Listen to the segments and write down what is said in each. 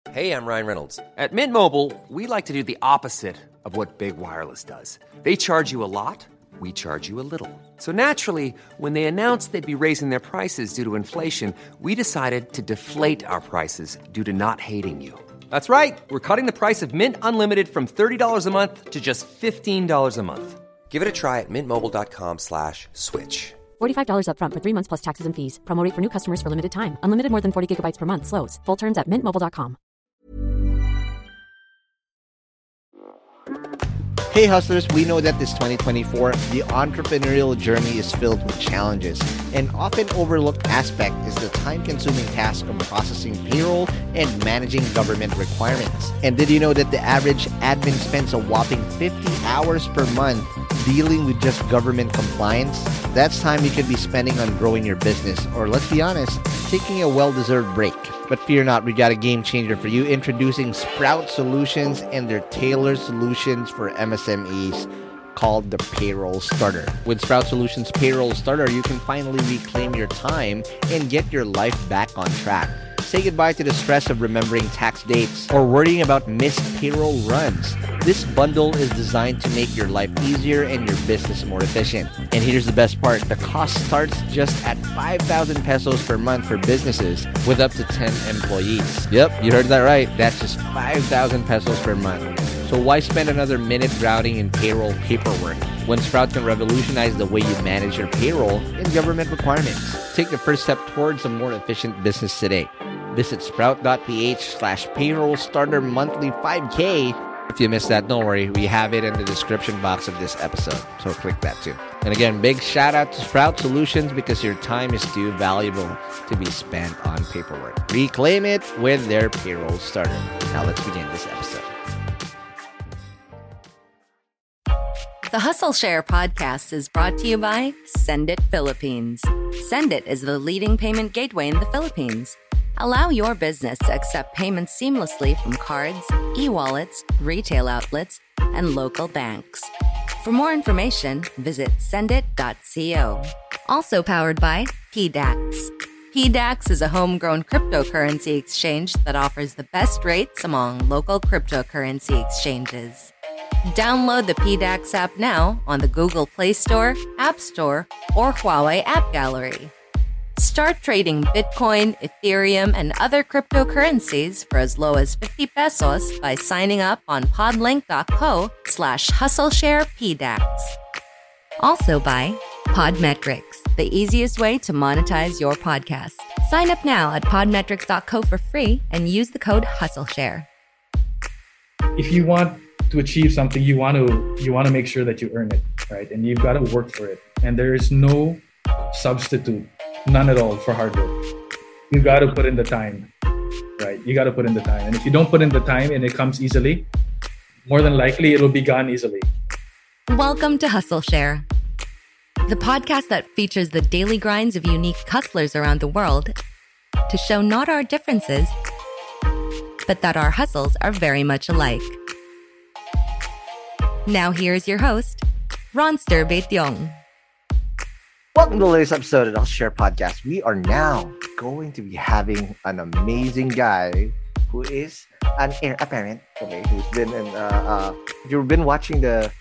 Hey, I'm Ryan Reynolds. At Mint Mobile, we like to do the opposite of what Big Wireless does. They charge you a lot, we charge you a little. So naturally, when they announced they'd be raising their prices due to inflation, we decided to deflate our prices due to not hating you. That's right. We're cutting the price of Mint Unlimited from $30 a month to just $15 a month. Give it a try at mintmobile.com/switch. $45 up front for 3 months plus taxes and fees. Promo rate for new customers for limited time. Unlimited more than 40 gigabytes per month. Slows full terms at mintmobile.com. Hey hustlers, we know that this 2024, the entrepreneurial journey is filled with challenges. An often overlooked aspect is the time-consuming task of processing payroll and managing government requirements. And did you know that the average admin spends a whopping 50 hours per month dealing with just government compliance? That's time you could be spending on growing your business, or let's be honest, taking a well-deserved break. But fear not, we got a game changer for you, introducing Sprout Solutions and their tailored solutions for MSMEs called the Payroll Starter. With Sprout Solutions Payroll Starter, you can finally reclaim your time and get your life back on track. Say goodbye to the stress of remembering tax dates or worrying about missed payroll runs. This bundle is designed to make your life easier and your business more efficient. And here's the best part. The cost starts just at 5,000 pesos per month for businesses with up to 10 employees. Yep, you heard that right. That's just 5,000 pesos per month. So why spend another minute drowning in payroll paperwork when Sprout can revolutionize the way you manage your payroll and government requirements? Take the first step towards a more efficient business today. Visit sprout.ph/payroll starter monthly 5K. If you missed that, don't worry. We have it in the description box of this episode. So click that too. And again, big shout out to Sprout Solutions because your time is too valuable to be spent on paperwork. Reclaim it with their Payroll Starter. Now let's begin this episode. The Hustle Share podcast is brought to you by Send It Philippines. Send It is the leading payment gateway in the Philippines. Allow your business to accept payments seamlessly from cards, e-wallets, retail outlets, and local banks. For more information, visit sendit.co. Also powered by PDAX. PDAX is a homegrown cryptocurrency exchange that offers the best rates among local cryptocurrency exchanges. Download the PDAX app now on the Google Play Store, App Store, or Huawei App Gallery. Start trading Bitcoin, Ethereum, and other cryptocurrencies for as low as 50 pesos by signing up on podlink.co/hustlesharepdax. Also by Podmetrics, the easiest way to monetize your podcast. Sign up now at podmetrics.co for free and use the code HustleShare. If you want to achieve something, you want to make sure that you earn it, right? And you've got to work for it. And there is no substitute, none at all, for hard work. You got to put in the time, right? You got to put in the time. And if you don't put in the time and it comes easily, more than likely it'll be gone easily. Welcome to Hustle Share, the podcast that features the daily grinds of unique hustlers around the world to show not our differences, but that our hustles are very much alike. Now here's your host, Ronster Baetiong. Welcome to the latest episode of the Hustle Share podcast. We are now going to be having an amazing guy who is an heir apparent, okay, who's been in, if you've been watching the,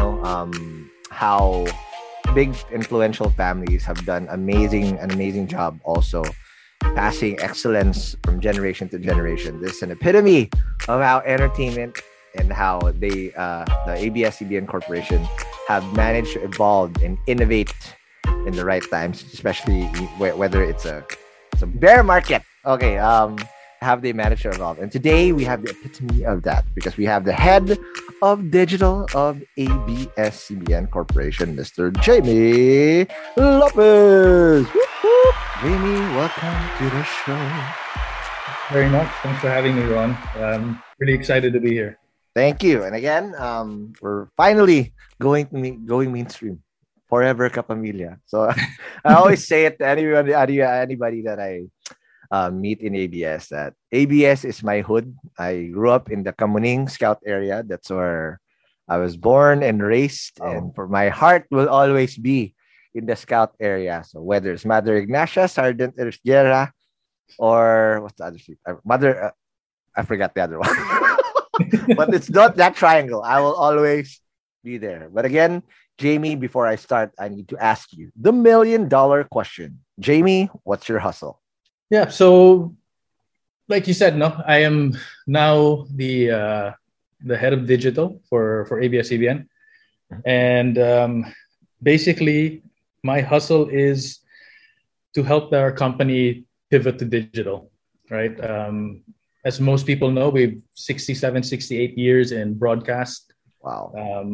how big influential families have done an amazing job also passing excellence from generation to generation. This is an epitome of how entertainment and how they, the ABS-CBN Corporation have managed to evolve and innovate in the right times, especially whether it's a bear market. Okay, have they managed to evolve? And today we have the epitome of that because we have the head of digital of ABS-CBN Corporation, Mr. Jamie Lopez. Woo-hoo. Jamie, welcome to the show. Very much. Thanks for having me, Ron. Really excited to be here. Thank you. And again, we're finally going mainstream. Forever Kapamilya. So I always say it to anybody that I meet in ABS that ABS is my hood. I grew up in the Kamuning Scout area. That's where I was born and raised. Oh. And for my heart will always be in the Scout area. So whether it's Mother Ignacia, Sergeant Erguera, or what's the other street? I forgot the other one. But it's not that triangle. I will always be there. But again, Jamie, before I start, I need to ask you the $1,000,000 question. Jamie, what's your hustle? Yeah. So, like you said, no, I am now the head of digital for ABS-CBN, and basically, my hustle is to help our company pivot to digital. Right. As most people know, we've 67, 68 years in broadcast. Wow.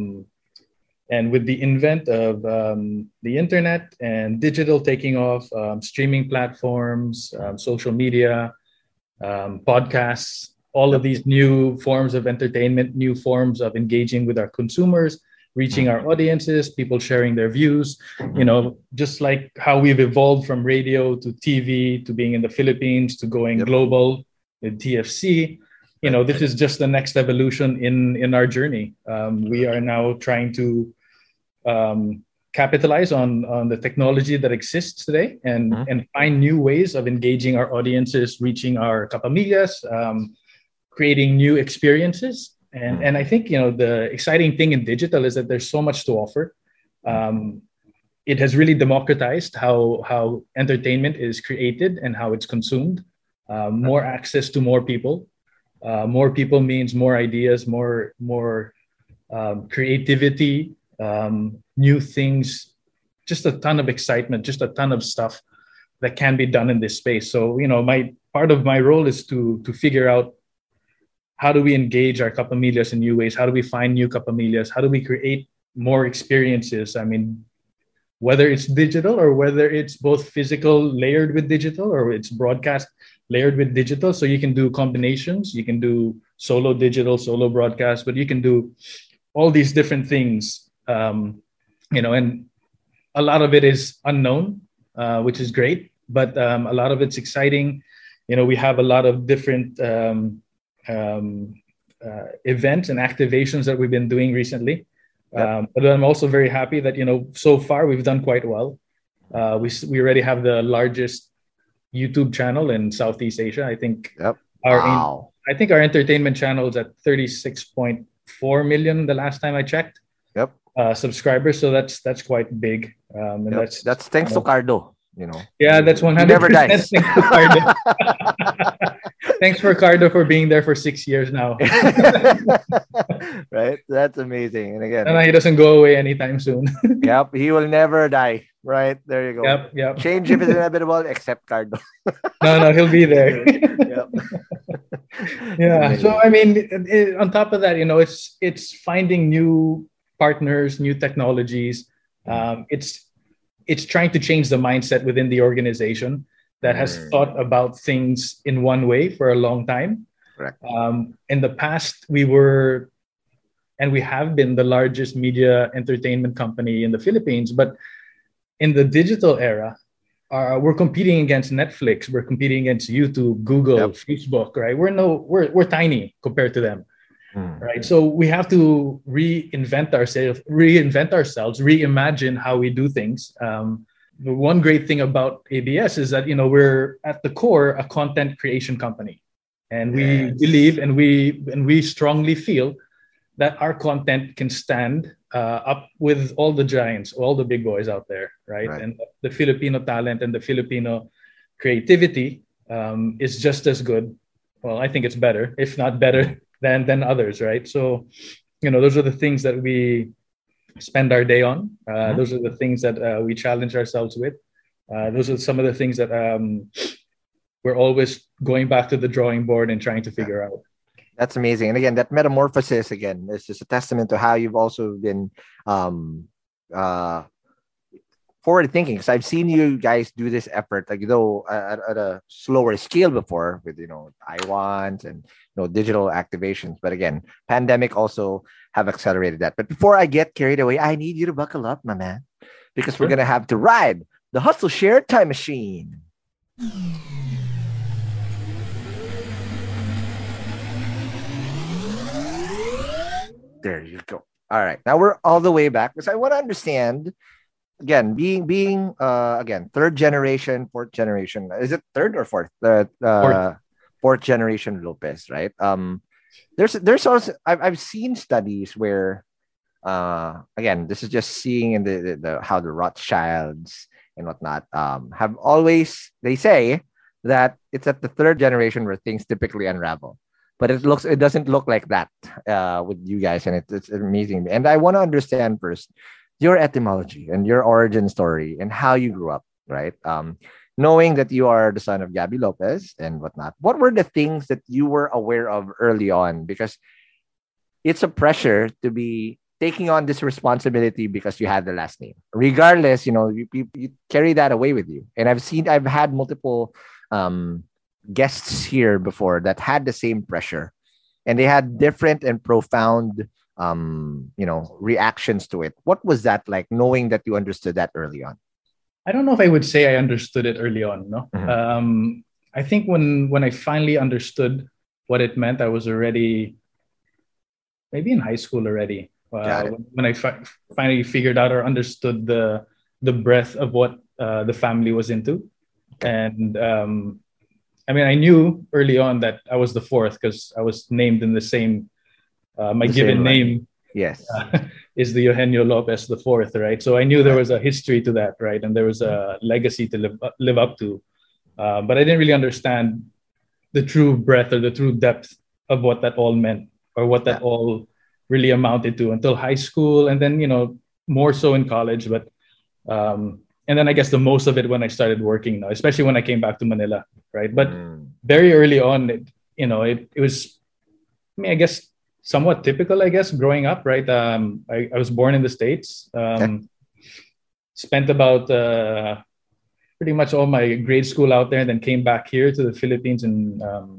And with the invent of the internet and digital taking off, streaming platforms, social media, podcasts, all of these new forms of entertainment, new forms of engaging with our consumers, reaching our audiences, people sharing their views, just like how we've evolved from radio to TV to being in the Philippines to going global with TFC. This is just the next evolution in our journey. We are now trying to capitalize on the technology that exists today and find new ways of engaging our audiences, reaching our kapamillas, creating new experiences. And I think, the exciting thing in digital is that there's so much to offer. It has really democratized how entertainment is created and how it's consumed. More access to more people. More people means more ideas, more creativity, new things, just a ton of excitement, just a ton of stuff that can be done in this space. So, my part of my role is to figure out how do we engage our kapamillas in new ways? How do we find new kapamillas? How do we create more experiences? I mean, whether it's digital or whether it's both physical layered with digital or it's broadcast layered with digital. So you can do combinations. You can do solo digital, solo broadcast, but you can do all these different things, and a lot of it is unknown, which is great, but a lot of it's exciting. We have a lot of different events and activations that we've been doing recently. But I'm also very happy that, so far we've done quite well. We already have the largest YouTube channel in Southeast Asia. I think our entertainment channel is at 36.4 million the last time I checked. Subscribers. So that's quite big. And that's thanks to Cardo. Yeah, that's 100%. Never dies. Thanks to Cardo. Thanks for Cardo for being there for 6 years now. Right? That's amazing. And again, he doesn't go away anytime soon. Yep, he will never die. Right? There you go. Yep. Change if it's inevitable, except Cardo. No, he'll be there. Yep. Yeah. So I mean, on top of that, it's finding new partners, new technologies. It's trying to change the mindset within the organization that has thought about things in one way for a long time. Correct. In the past, we were, and we have been, the largest media entertainment company in the Philippines. But in the digital era, we're competing against Netflix. We're competing against YouTube, Google, Facebook. Right? We're tiny compared to them. Right. So we have to reinvent ourselves, reimagine how we do things. The one great thing about ABS is that, we're at the core a content creation company. And we believe and we strongly feel that our content can stand up with all the giants, all the big boys out there. Right. And the Filipino talent and the Filipino creativity is just as good. Well, I think it's better, if not better than others, right? So, those are the things that we spend our day on. Those are the things that we challenge ourselves with. Those are some of the things that we're always going back to the drawing board and trying to figure out. That's amazing. And again, that metamorphosis, again, is just a testament to how you've also been forward thinking, because I've seen you guys do this effort, at a slower scale before with, Taiwan's and, digital activations. But again, pandemic also have accelerated that. But before I get carried away, I need you to buckle up, my man, because we're going to have to ride the Hustle Share Time Machine. There you go. All right. Now we're all the way back because I want to understand, again, being third generation, fourth generation. Is it third or fourth? fourth generation Lopez, right? There's also I've seen studies where again, this is just seeing in the how the Rothschilds and whatnot have always, they say that it's at the third generation where things typically unravel. But it doesn't look like that with you guys, and it's amazing. And I want to understand first your etymology and your origin story and how you grew up, right? Knowing that you are the son of Gabby Lopez and whatnot, what were the things that you were aware of early on? Because it's a pressure to be taking on this responsibility because you had the last name. Regardless, you carry that away with you. And I've had multiple guests here before that had the same pressure, and they had different and profound reactions to it. What was that like, knowing that you understood that early on? I don't know if I would say I understood it early on. No, I think when I finally understood what it meant, I was already maybe in high school already. When I finally figured out or understood the breadth of what the family was into, and I knew early on that I was the fourth because I was named in the same. My given name, yes, is the Eugenio Lopez the fourth, right? So I knew there was a history to that, right, and there was a legacy to live up to, but I didn't really understand the true breadth or the true depth of what that all meant or what that all really amounted to until high school, and then more so in college. But and then I guess the most of it when I started working now, especially when I came back to Manila, right? But very early on, it was, I guess, somewhat typical, I guess, growing up, right? I was born in the States, spent about pretty much all my grade school out there, and then came back here to the Philippines in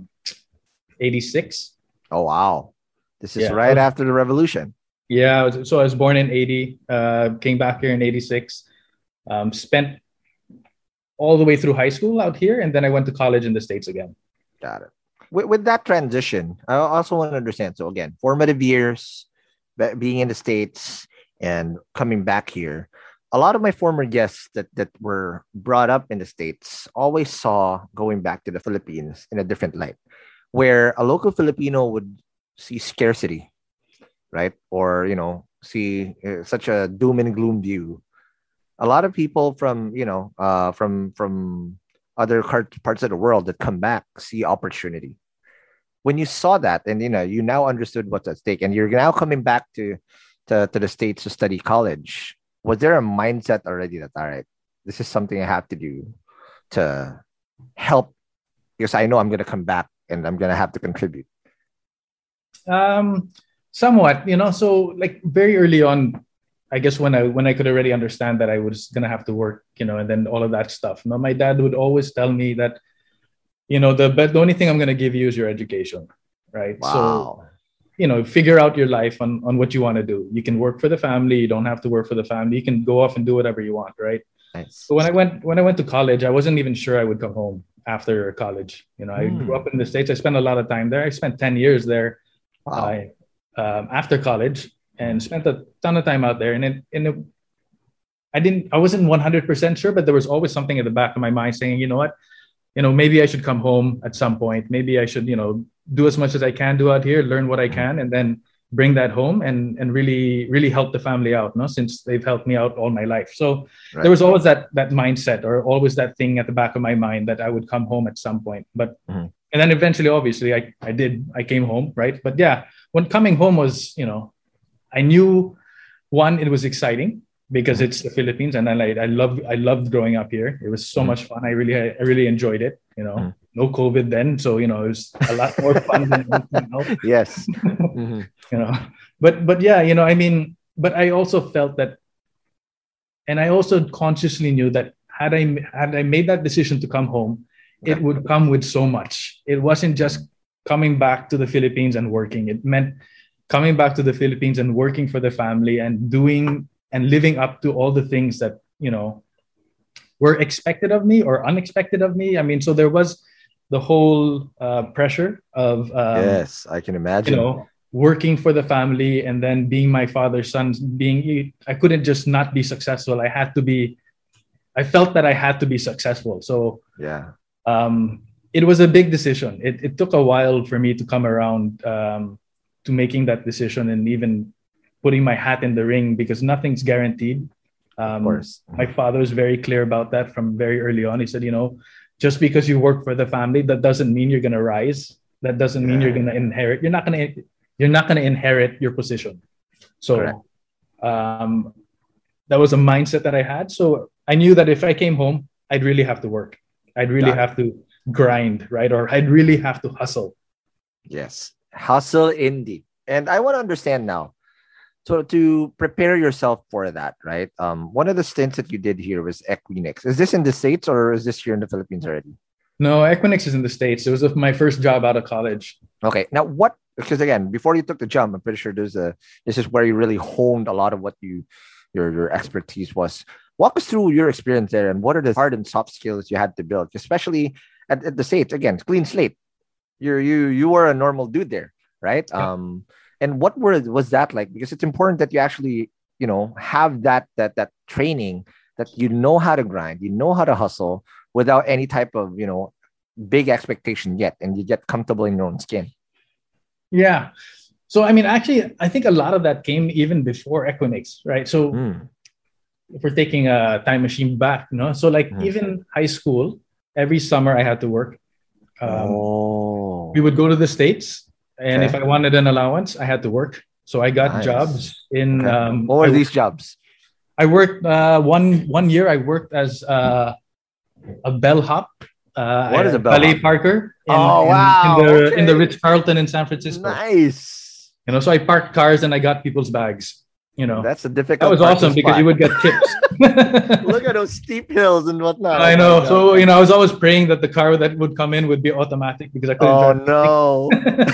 86. Oh, wow. This is right after the revolution. Yeah. So I was born in 80, came back here in 86, spent all the way through high school out here. And then I went to college in the States again. Got it. With that transition, I also want to understand. So again, formative years, being in the States and coming back here. A lot of my former guests that were brought up in the States always saw going back to the Philippines in a different light, where a local Filipino would see scarcity, right? Or, see such a doom and gloom view. A lot of people from, from other parts of the world that come back see opportunity. When you saw that and, you now understood what's at stake, and you're now coming back to the States to study college, was there a mindset already that, all right, this is something I have to do to help, because I know I'm going to come back and I'm going to have to contribute? Somewhat, so like very early on, I guess when I could already understand that I was going to have to work, and then all of that stuff. My dad would always tell me that, the only thing I'm going to give you is your education, right? Wow. So, figure out your life on what you want to do. You can work for the family. You don't have to work for the family. You can go off and do whatever you want, right? Nice. So when I went to college, I wasn't even sure I would come home after college. I grew up in the States. I spent a lot of time there. I spent 10 years there. Wow. After college, and spent a ton of time out there. And I wasn't 100% sure, but there was always something at the back of my mind saying, you know what, maybe I should come home at some point. Maybe I should, do as much as I can do out here, learn what I can, and then bring that home and really, really help the family out, since they've helped me out all my life. So there was always that mindset, or always that thing at the back of my mind that I would come home at some point. But and then eventually, obviously, I came home, right? But yeah, when coming home was, I knew, one, it was exciting because it's the Philippines, and I loved growing up here. It was so much fun. I really enjoyed it. No COVID then, so it was a lot more fun than now. Yes. But yeah, but I also felt that, and I also consciously knew that had I made that decision to come home, it would come with so much. It wasn't just coming back to the Philippines and working. It meant coming back to the Philippines and working for the family and doing and living up to all the things that, were expected of me or unexpected of me. So there was the whole pressure of, yes, I can imagine, working for the family and then being my father's son, I couldn't just not be successful. I felt that I had to be successful. So, yeah. it was a big decision. It took a while for me to come around to making that decision and even putting my hat in the ring, because nothing's guaranteed. Of course. My father was very clear about that from very early on. He said, just because you work for the family, that doesn't mean you're going to rise. That doesn't mean you're going to inherit. You're not going to inherit your position. So that was a mindset that I had. So I knew that if I came home, I'd really have to work. I'd really have to grind, right? Or I'd really have to hustle. Yes. Hustle indeed. And I want to understand now. So to prepare yourself for that, right? One of the stints that you did here was Equinix. Is this in the States or is this here in the Philippines already? No, Equinix is in the States. It was my first job out of college. Okay. Now because again, before you took the jump, I'm pretty sure this is where you really honed a lot of what your expertise was. Walk us through your experience there and what are the hard and soft skills you had to build, especially at the States. Again, clean slate. You were a normal dude there, right? Yeah. And what was that like? Because it's important that you actually, have that training, that you know how to grind, you know how to hustle without any type of, big expectation yet, and you get comfortable in your own skin. Yeah. So, actually, I think a lot of that came even before Equinix, right? So if we're taking a time machine back, so even high school, every summer I had to work. We would go to the States. And if I wanted an allowance, I had to work. So I got jobs in. What were these jobs? I worked one year. I worked as a bellhop. What is a bellhop? Ballet Parker. In the Ritz-Carlton in San Francisco. Nice. So I parked cars and I got people's bags. That's a difficult. That was awesome because you would get tips. Look at those steep hills and whatnot. I know. So I was always praying that the car that would come in would be automatic because I couldn't. Oh no.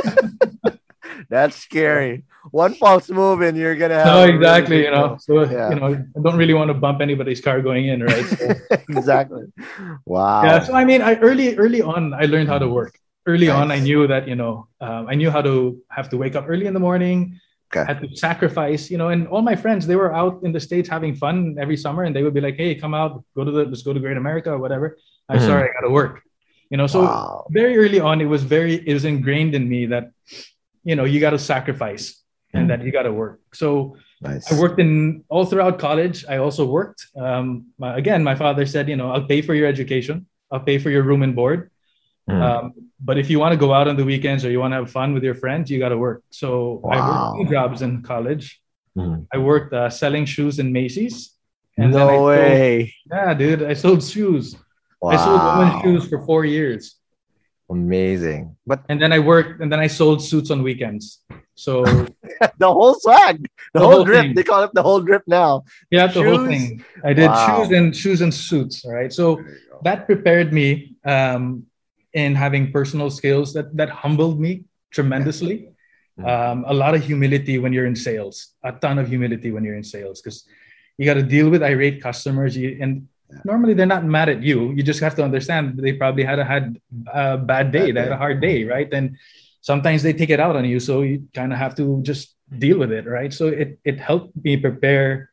That's scary. One false move and you're gonna have. No, exactly. So I don't really want to bump anybody's car going in, right? So. Exactly. Wow. Yeah. So early on, I learned how to work. Early on, I knew that I knew how to have to wake up early in the morning. I had to sacrifice, and all my friends, they were out in the States having fun every summer, and they would be like, "Hey, come out, let's go to Great America or whatever." I'm sorry, I got to work. So very early on, it was ingrained in me that, you got to sacrifice and that you got to work. So I worked all throughout college. I also worked. Again, my father said, I'll pay for your education. I'll pay for your room and board. But if you want to go out on the weekends or you want to have fun with your friends, you got to work. So I worked 2 jobs in college. I worked selling shoes in Macy's. And no way. Yeah, dude. I sold shoes. Wow. I sold women's shoes for 4 years. Amazing. And then I sold suits on weekends. So the whole swag, the whole drip. Thing. They call it the whole drip now. Yeah, the whole thing. I did shoes and suits. All right. So that prepared me in having personal skills that humbled me tremendously. A lot of humility when you're in sales, a ton of humility when you're in sales, because you got to deal with irate customers. Normally they're not mad at you. You just have to understand they probably had a bad day. They had a hard day, right? And sometimes they take it out on you. So you kind of have to just deal with it, right? So it helped me prepare,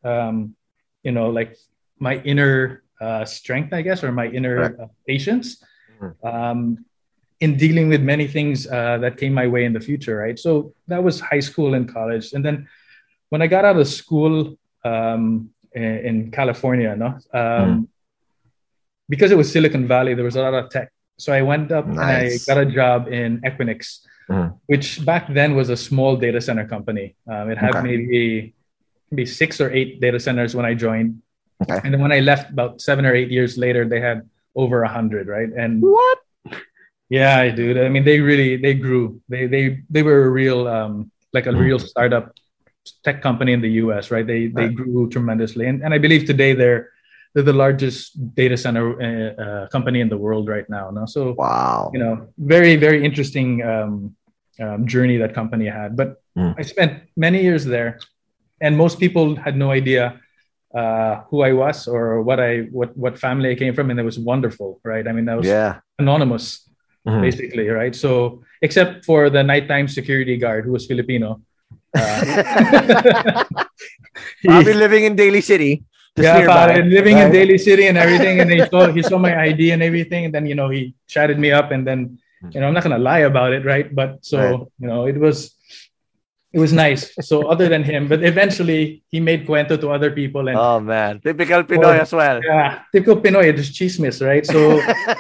my inner strength, I guess, or my inner patience in dealing with many things that came my way in the future, right? So that was high school and college. And then when I got out of school in California, because it was Silicon Valley, there was a lot of tech. So I went up and I got a job in Equinix, which back then was a small data center company. It had maybe 6 or 8 data centers when I joined. Okay. And then when I left about 7 or 8 years later, they had over 100, right? And what? Yeah, dude. I mean, they grew. They were a real, real startup tech company in the US, right? They grew tremendously. And I believe today they're the largest data center company in the world right now. No? So, wow. Very, very interesting journey that company had. But I spent many years there, and most people had no idea who I was or what family I came from, and it was wonderful, right? I mean, that was anonymous, basically, right? So, except for the nighttime security guard who was Filipino. Probably living in Daly City. Just yeah, nearby, living in right? Daly City and everything, and he saw my ID and everything, and then he chatted me up, and then I'm not gonna lie about it, right? But Right. so it was nice. So other than him, but eventually he made cuento to other people, and Oh man, typical Pinoy as well. yeah, typical Pinoy, just chismis, right? So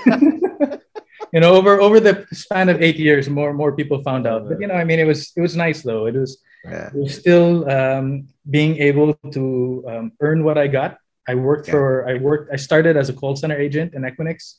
over the span of 8 years, more people found out. But I mean, it was nice though. Yeah. It was still being able to earn what I got. I started as a call center agent in Equinix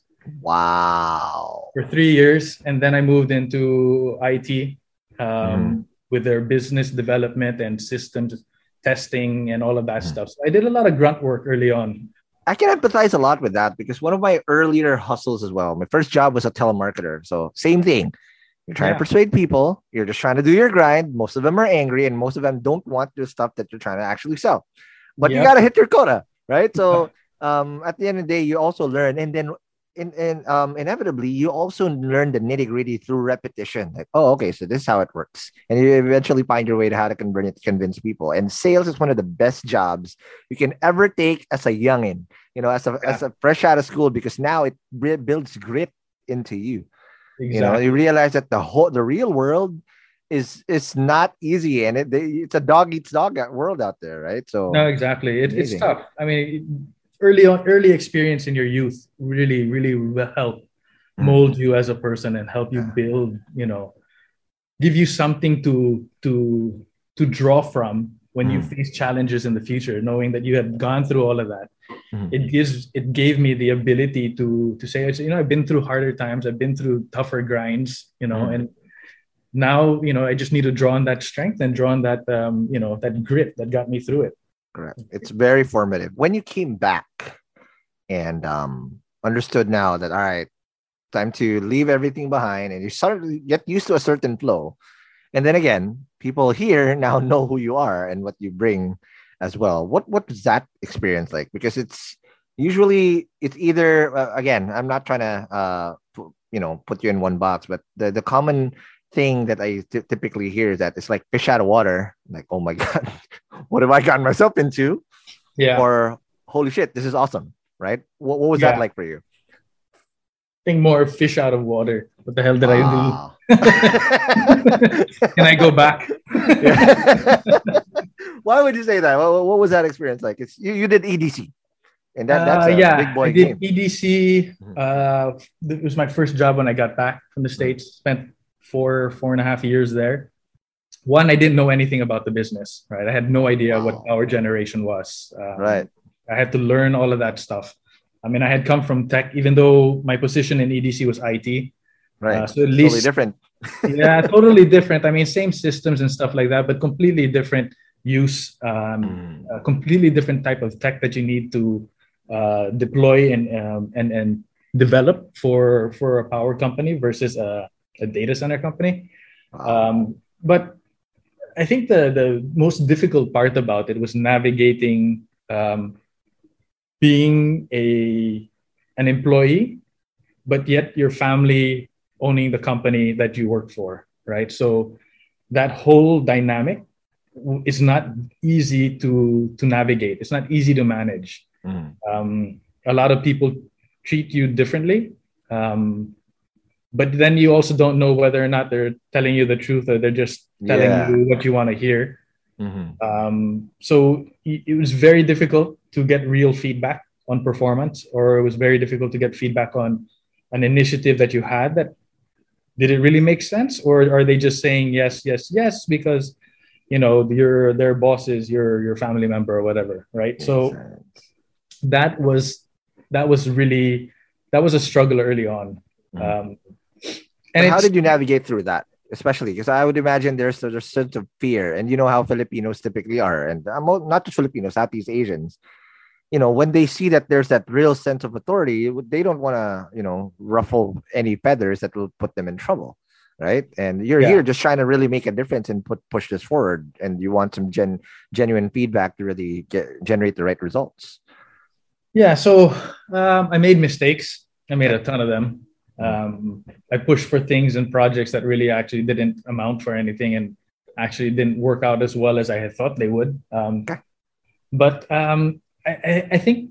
Wow. for 3 years, and then I moved into IT with their business development and systems testing and all of that stuff. So I did a lot of grunt work early on. I can empathize a lot with that because one of my earlier hustles as well, my first job was a telemarketer. So same thing. You're trying to persuade people. You're just trying to do your grind. Most of them are angry and most of them don't want the stuff that you're trying to actually sell. But you got to hit your quota, right? So at the end of the day, you also learn. And then inevitably, you also learn the nitty gritty through repetition. Like, oh, okay, so this is how it works. And you eventually find your way to how to convince people. And sales is one of the best jobs you can ever take as a youngin, as a fresh out of school, because now it builds grit into you. Exactly. You realize that the real world is not easy, and it's a dog eats dog world out there, right? So no, exactly. It's tough. I mean, early experience in your youth really, really will help mold you as a person and help you build, give you something to draw from when you face challenges in the future, knowing that you have gone through all of that. It gave me the ability to say, I've been through harder times, I've been through tougher grinds, and now, I just need to draw on that strength and draw on that, that grit that got me through it. Correct. It's very formative. When you came back and understood now that, all right, time to leave everything behind, and you started to get used to a certain flow. And then again, people here now know who you are and what you bring as well. What was that experience like? Because it's either, again, I'm not trying to, put you in one box, but the common thing that I typically hear is that it's like fish out of water. Like, oh my God, what have I gotten myself into? Yeah. Or holy shit, this is awesome, right? What was that like for you? I think more fish out of water. What the hell did I do? Can I go back? Why would you say that? What was that experience like? You did EDC. And that's a big boy game. I did EDC. It was my first job when I got back from the States. Spent 4.5 years there. One, I didn't know anything about the business, right? I had no idea what power generation was. Right. I had to learn all of that stuff. I mean, I had come from tech, even though my position in EDC was IT. Right. So at least totally different. Yeah, totally different. I mean, same systems and stuff like that, but completely different use, completely different type of tech that you need to deploy and develop for a power company versus a data center company. But I think the most difficult part about it was navigating being an employee, but yet your family owning the company that you work for, right? So that whole dynamic is not easy to navigate. It's not easy to manage. A lot of people treat you differently. But then you also don't know whether or not they're telling you the truth or they're just telling you what you want to hear. So it was very difficult to get real feedback on performance, or it was very difficult to get feedback on an initiative that you had. That did it really make sense, or are they just saying yes because you're their boss is your family member or whatever, right? So that was a struggle early on. And how did you navigate through that? Especially because I would imagine there's a sense of fear, and you know how Filipinos typically are, and not just Filipinos, Southeast Asians. When they see that there's that real sense of authority, they don't want to, ruffle any feathers that will put them in trouble, right? And you're here just trying to really make a difference and push this forward, and you want some genuine feedback to really generate the right results. Yeah, so I made mistakes. I made a ton of them. I pushed for things and projects that really actually didn't amount for anything and actually didn't work out as well as I had thought they would. But I think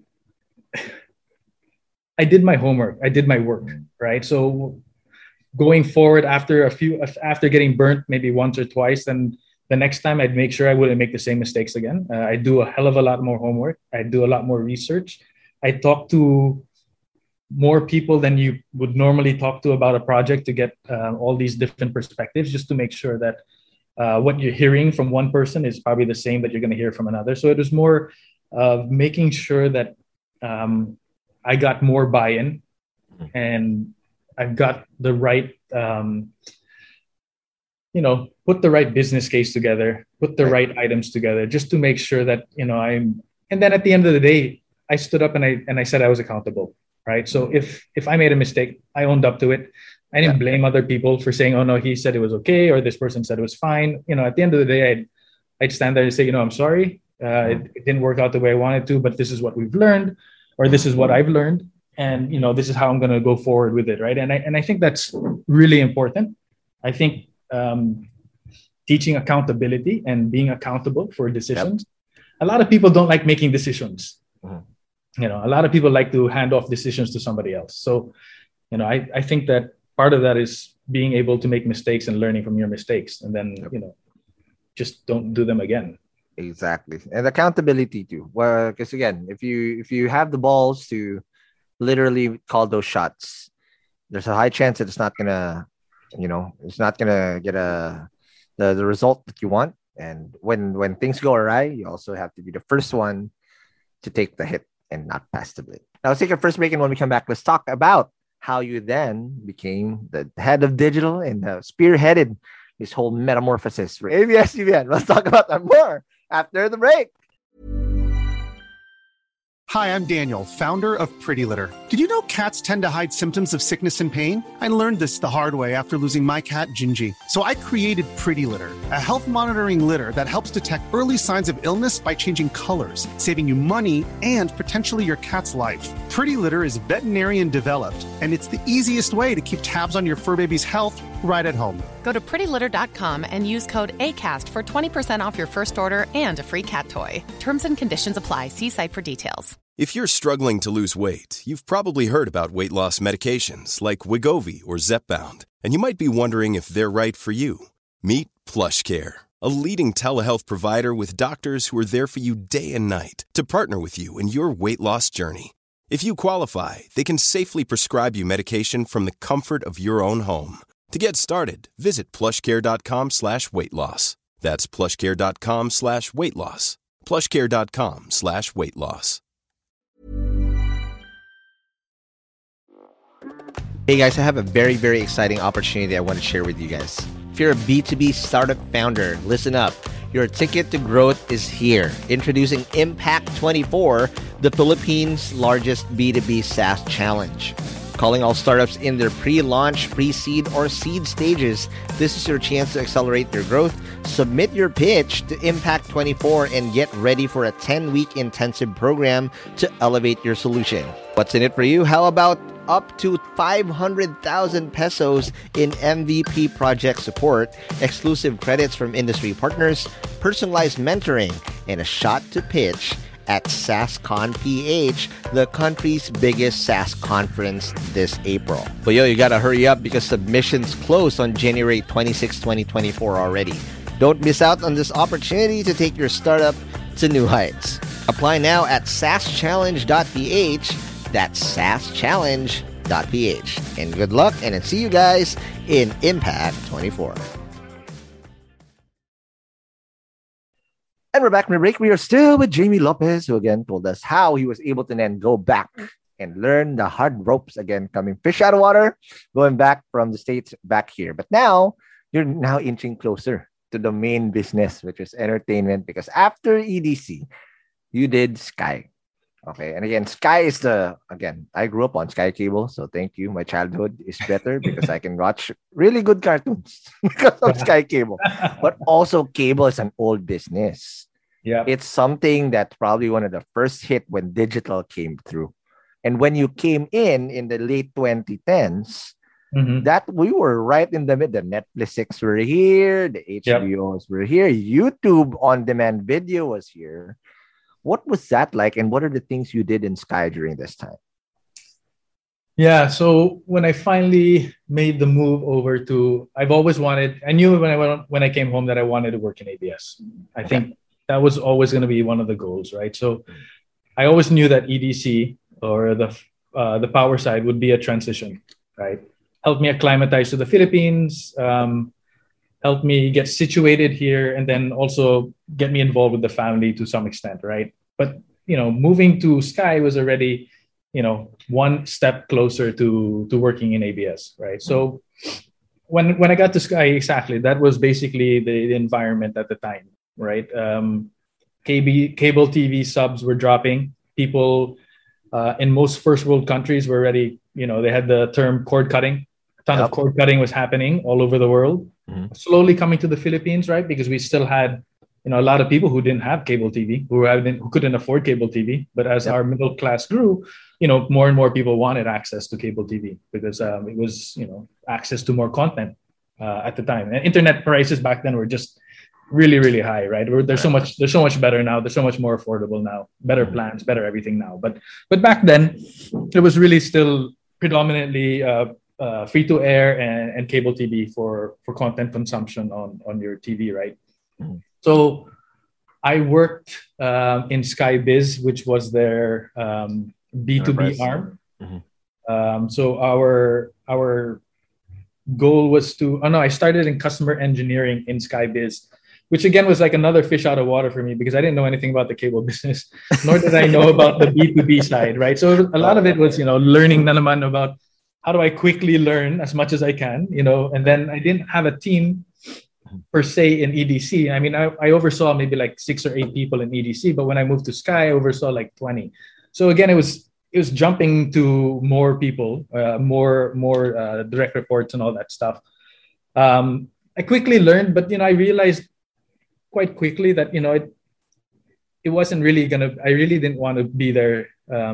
I did my homework. I did my work, right? So going forward after getting burnt maybe once or twice, then the next time I'd make sure I wouldn't make the same mistakes again. I do a hell of a lot more homework. I do a lot more research. I talk to more people than you would normally talk to about a project to get all these different perspectives, just to make sure that what you're hearing from one person is probably the same that you're going to hear from another. So it was more of making sure that I got more buy-in and I've got the right, put the right business case together, put the right items together, just to make sure that, and then at the end of the day, I stood up and I said I was accountable, right? So if I made a mistake, I owned up to it. I didn't blame other people for saying, oh no, he said it was okay, or this person said it was fine. At the end of the day, I'd stand there and say, I'm sorry. It didn't work out the way I wanted to, but this is what we've learned, or this is what I've learned. And, this is how I'm going to go forward with it. Right. And I think that's really important. I think teaching accountability and being accountable for decisions. A lot of people don't like making decisions. A lot of people like to hand off decisions to somebody else. So, I think that part of that is being able to make mistakes and learning from your mistakes, and then, just don't do them again. Exactly. And accountability too. Well, because again, if you have the balls to literally call those shots, there's a high chance that it's not gonna get the result that you want. And when things go awry, you also have to be the first one to take the hit and not pass the blame. Now let's take a first break, and when we come back, let's talk about how you then became the head of digital and spearheaded this whole metamorphosis for ABS-CBN. Let's talk about that more after the break. Hi, I'm Daniel, founder of Pretty Litter. Did you know cats tend to hide symptoms of sickness and pain? I learned this the hard way after losing my cat, Gingy. So I created Pretty Litter, a health monitoring litter that helps detect early signs of illness by changing colors, saving you money and potentially your cat's life. Pretty Litter is veterinarian developed, and it's the easiest way to keep tabs on your fur baby's health right at home. Go to prettylitter.com and use code ACAST for 20% off your first order and a free cat toy. Terms and conditions apply. See site for details. If you're struggling to lose weight, you've probably heard about weight loss medications like Wegovy or Zepbound, and you might be wondering if they're right for you. Meet PlushCare, a leading telehealth provider with doctors who are there for you day and night to partner with you in your weight loss journey. If you qualify, they can safely prescribe you medication from the comfort of your own home. To get started, visit plushcare.com/weightloss. That's plushcare.com/weightloss. plushcare.com/weightloss. Hey guys, I have a very, very exciting opportunity I want to share with you guys. If you're a B2B startup founder, listen up. Your ticket to growth is here. Introducing Impact 24, the Philippines' largest B2B SaaS challenge. Calling all startups in their pre-launch, pre-seed, or seed stages, this is your chance to accelerate your growth. Submit your pitch to Impact 24 and get ready for a 10-week intensive program to elevate your solution. What's in it for you? How about up to 500,000 pesos in MVP project support, exclusive credits from industry partners, personalized mentoring, and a shot to pitch at SaaSCon PH, the country's biggest SaaS conference this April. But you gotta hurry up because submissions close on January 26, 2024 already. Don't miss out on this opportunity to take your startup to new heights. Apply now at SaaSchallenge.ph. That's SaaSchallenge.ph. And good luck, and I'll see you guys in Impact 24. And we're back from the break. We are still with Jamie Lopez, who again told us how he was able to then go back and learn the hard ropes again, coming fish out of water, going back from the States back here. But now, you're now inching closer to the main business, which is entertainment, because after EDC, you did Sky. Okay, and again, Sky is I grew up on Sky Cable, so thank you. My childhood is better because I can watch really good cartoons because of Sky Cable. But also, cable is an old business. Yeah, it's something that's probably one of the first hit when digital came through. And when you came in the late 2010s, that we were right in the middle. The Netflix were here, the HBOs were here, YouTube on-demand video was here. What was that like, and what are the things you did in Sky during this time? Yeah, so when I finally made the move over to, I've always wanted. I knew when I came home that I wanted to work in ABS. I think that was always going to be one of the goals, right? So I always knew that EDC or the power side would be a transition, right? Help me acclimatize to the Philippines, help me get situated here, and then also get me involved with the family to some extent, right? But moving to Sky was already one step closer to working in ABS, right? So when I got to Sky, exactly, that was basically the environment at the time, right? Cable TV subs were dropping. People in most first world countries were already, they had the term cord cutting. A ton of cord cutting was happening all over the world. Slowly coming to the Philippines, right? Because we still had a lot of people who didn't have cable TV, who couldn't afford cable TV. But as our middle class grew, more and more people wanted access to cable TV because it was, access to more content at the time. And internet prices back then were just really, really high, right? There's so much better now. There's so much more affordable now. Better plans, better everything now. But back then, it was really still predominantly free to air and cable TV for content consumption on your TV, right? So I worked in Sky Biz, which was their B2B arm. So our goal was I started in customer engineering in Sky Biz, which again was like another fish out of water for me because I didn't know anything about the cable business, nor did I know about the B2B side, right? So a lot of it was, learning na naman about how do I quickly learn as much as I can, and then I didn't have a team per se in EDC. I mean, I oversaw maybe like 6 or 8 people in EDC, but when I moved to Sky, I oversaw like 20. So again, it was jumping to more people, more direct reports and all that stuff. I quickly learned, but I realized quite quickly that it wasn't really I really didn't want to be there.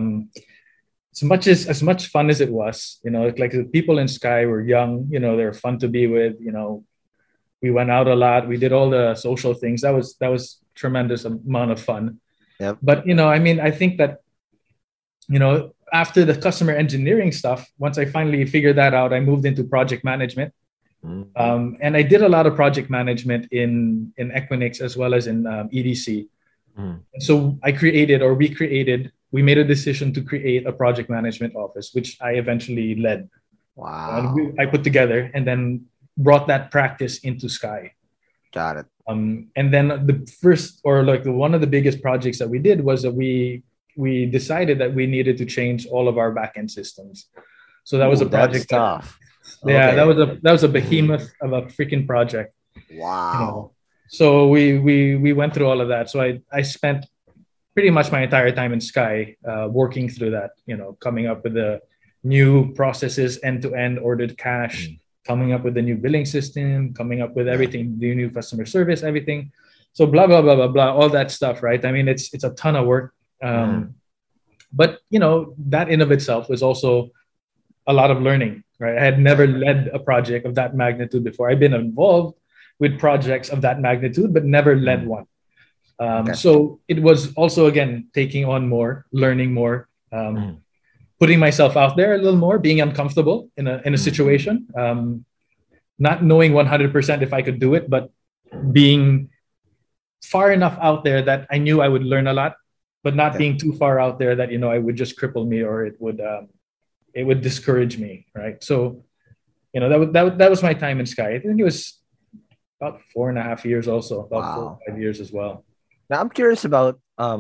As much fun as it was, like the people in Sky were young, they were fun to be with, we went out a lot. We did all the social things. That was tremendous amount of fun. Yep. But I think that after the customer engineering stuff, once I finally figured that out, I moved into project management. And I did a lot of project management in Equinix as well as in EDC. And so we made a decision to create a project management office, which I eventually led. Wow. I put together and then brought that practice into Sky. Got it. And then the first, or like one of the biggest projects that we did was that we decided that we needed to change all of our backend systems. So that was a project. That's tough. Yeah, that was a behemoth of a freaking project. Wow. So we went through all of that. So I spent pretty much my entire time in Sky working through that. Coming up with the new processes, end-to-end ordered cash. Coming up with the new billing system, coming up with everything, the new customer service, everything. So blah, blah, blah, blah, blah, all that stuff, right? I mean, it's a ton of work. But, that in of itself was also a lot of learning, right? I had never led a project of that magnitude before. I've been involved with projects of that magnitude, but never led one. So it was also, again, taking on more, learning more, putting myself out there a little more, being uncomfortable in a situation, not knowing 100% if I could do it, but being far enough out there that I knew I would learn a lot, but not being too far out there that it would just cripple me or it would discourage me, right? So, that was my time in Sky. I think it was about 4.5 years, also about 4 or 5 years as well. Now I'm curious about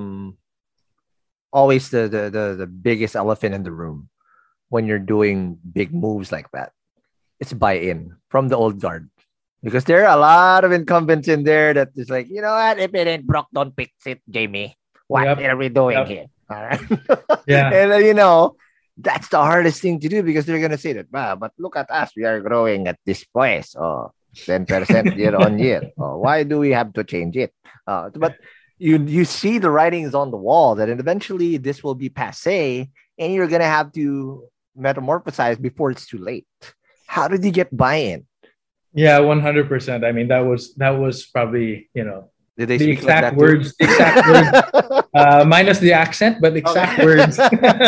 always the biggest elephant in the room when you're doing big moves like that. It's buy-in from the old guard. Because there are a lot of incumbents in there that is like, you know what, if it ain't broke, don't fix it, Jamie. What are we doing here? All right. Yeah. And then, that's the hardest thing to do because they're going to say that, but look at us. We are growing at this place. 10% year on year. Why do we have to change it? But you see the writings on the wall that eventually this will be passé and you're going to have to metamorphosize before it's too late. How did you get buy-in? Yeah, 100%. I mean, that was probably, Did they The speak like exact that too? words, the exact words, minus the accent, but the exact words.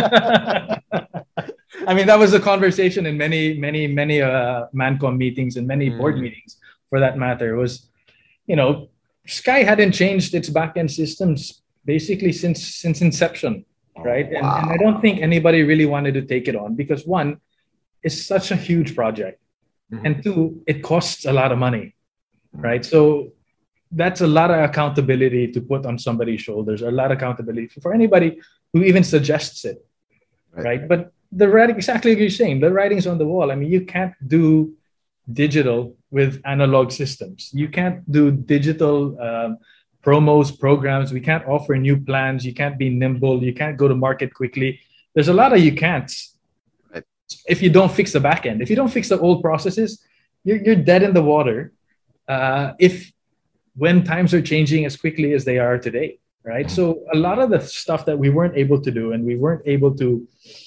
I mean, that was a conversation in many Mancom meetings and many board meetings, for that matter. It was, Sky hadn't changed its backend systems basically since inception, right? Wow. And I don't think anybody really wanted to take it on because one, it's such a huge project, and two, it costs a lot of money, right? So that's a lot of accountability to put on somebody's shoulders, a lot of accountability for anybody who even suggests it, right? But the writing, exactly like you're saying, the writing's on the wall. I mean, you can't do digital with analog systems. You can't do digital promos, programs. We can't offer new plans. You can't be nimble. You can't go to market quickly. There's a lot of you can'ts if you don't fix the back end. If you don't fix the old processes, you're dead in the water. When times are changing as quickly as they are today, right? So a lot of the stuff that we weren't able to do and we weren't able to